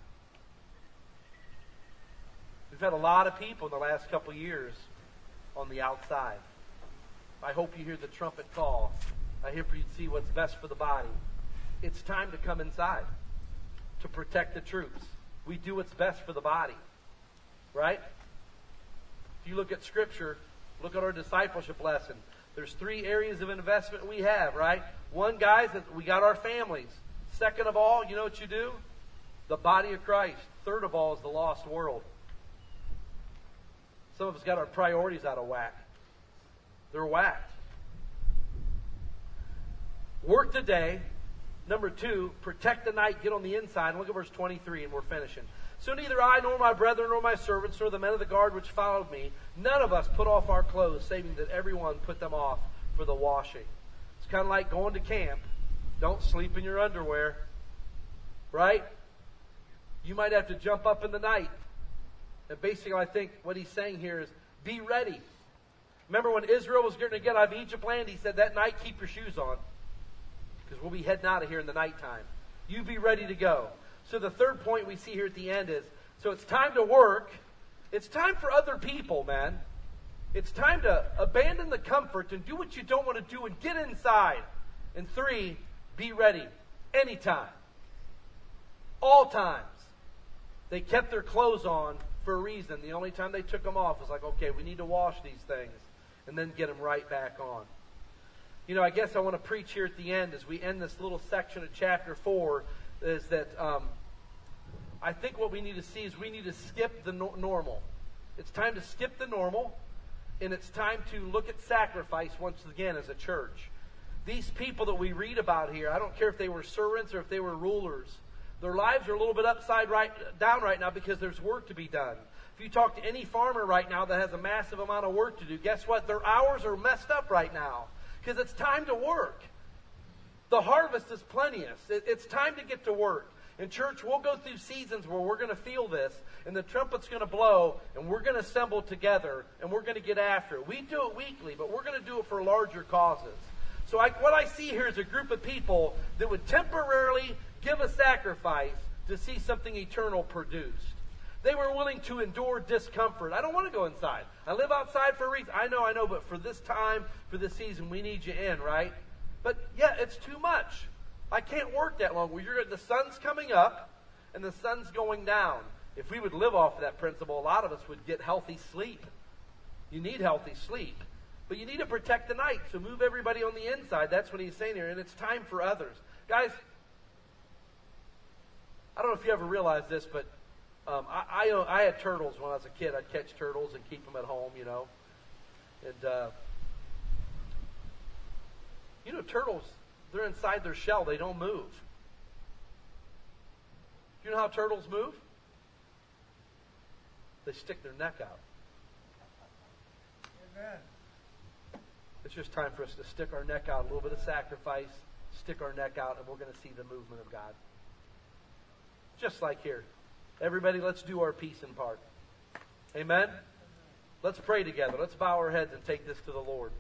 We've had a lot of people in the last couple of years on the outside. I hope you hear the trumpet call. I hope you see what's best for the body. It's time to come inside to protect the troops. We do what's best for the body. Right? If you look at Scripture, look at our discipleship lesson. There's 3 areas of investment we have, right? One, guys, is we got our families. Second of all, you know what you do? The body of Christ. Third of all is the lost world. Some of us got our priorities out of whack. They're whacked. Work the day. Number 2, protect the night, get on the inside. And look at verse 23, and we're finishing. So neither I, nor my brethren, nor my servants, nor the men of the guard which followed me, none of us put off our clothes, saving that everyone put them off for the washing. It's kind of like going to camp. Don't sleep in your underwear. Right? You might have to jump up in the night. And basically, I think what he's saying here is, be ready. Remember when Israel was going to get out of Egypt land, he said, that night, keep your shoes on. Because we'll be heading out of here in the nighttime. You be ready to go. So the third point we see here at the end is, so it's time to work. It's time for other people, man. It's time to abandon the comfort and do what you don't want to do and get inside. And 3, be ready. Anytime. All times. They kept their clothes on for a reason. The only time they took them off was like, okay, we need to wash these things and then get them right back on. You know, I guess I want to preach here at the end as we end this little section of chapter 4 is that I think what we need to see is we need to skip the normal. It's time to skip the normal, and it's time to look at sacrifice once again as a church. These people that we read about here, I don't care if they were servants or if they were rulers, their lives are a little bit upside down right now because there's work to be done. If you talk to any farmer right now that has a massive amount of work to do, guess what? Their hours are messed up right now because it's time to work. The harvest is plenteous. It's time to get to work. In church, we'll go through seasons where we're going to feel this, and the trumpet's going to blow, and we're going to assemble together, and we're going to get after it. We do it weekly, but we're going to do it for larger causes. So what I see here is a group of people that would temporarily give a sacrifice to see something eternal produced. They were willing to endure discomfort. I don't want to go inside. I live outside for a reason. I know, but for this time, for this season, we need you in, right? But yeah, it's too much. I can't work that long. The sun's coming up and the sun's going down. If we would live off of that principle, a lot of us would get healthy sleep. You need healthy sleep. But you need to protect the night. So move everybody on the inside. That's what he's saying here. And it's time for others. Guys, I don't know if you ever realized this, but I had turtles when I was a kid. I'd catch turtles and keep them at home, you know. And, you know, turtles, they're inside their shell. They don't move. Do you know how turtles move? They stick their neck out. Amen. It's just time for us to stick our neck out, a little bit of sacrifice, stick our neck out, and we're going to see the movement of God. Just like here. Everybody, let's do our piece and part. Amen? Let's pray together. Let's bow our heads and take this to the Lord.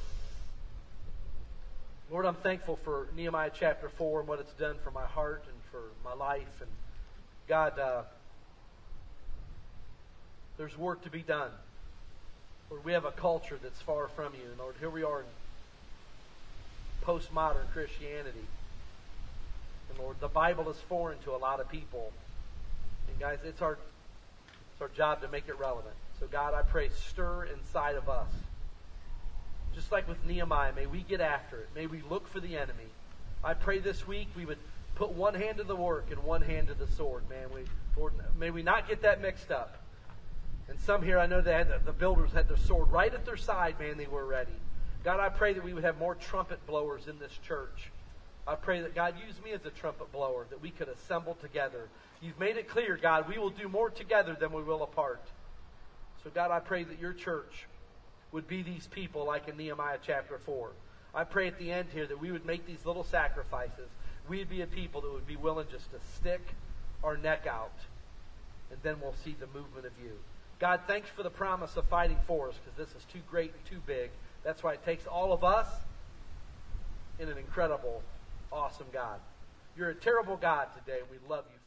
Lord, I'm thankful for Nehemiah chapter 4 and what it's done for my heart and for my life. And God, there's work to be done. Lord, we have a culture that's far from you. And Lord, here we are in postmodern Christianity. And Lord, the Bible is foreign to a lot of people. And guys, it's our job to make it relevant. So God, I pray, stir inside of us. Just like with Nehemiah, may we get after it. May we look for the enemy. I pray this week we would put one hand to the work and one hand to the sword. Man, Lord, may we not get that mixed up. And some here, I know the builders had their sword right at their side, man, they were ready. God, I pray that we would have more trumpet blowers in this church. I pray that, God, use me as a trumpet blower, that we could assemble together. You've made it clear, God, we will do more together than we will apart. So, God, I pray that your church would be these people like in Nehemiah chapter 4. I pray at the end here that we would make these little sacrifices. We'd be a people that would be willing just to stick our neck out, and then we'll see the movement of you. God, thanks for the promise of fighting for us, because this is too great and too big. That's why it takes all of us and an incredible, awesome God. You're a terrible God today, and we love you.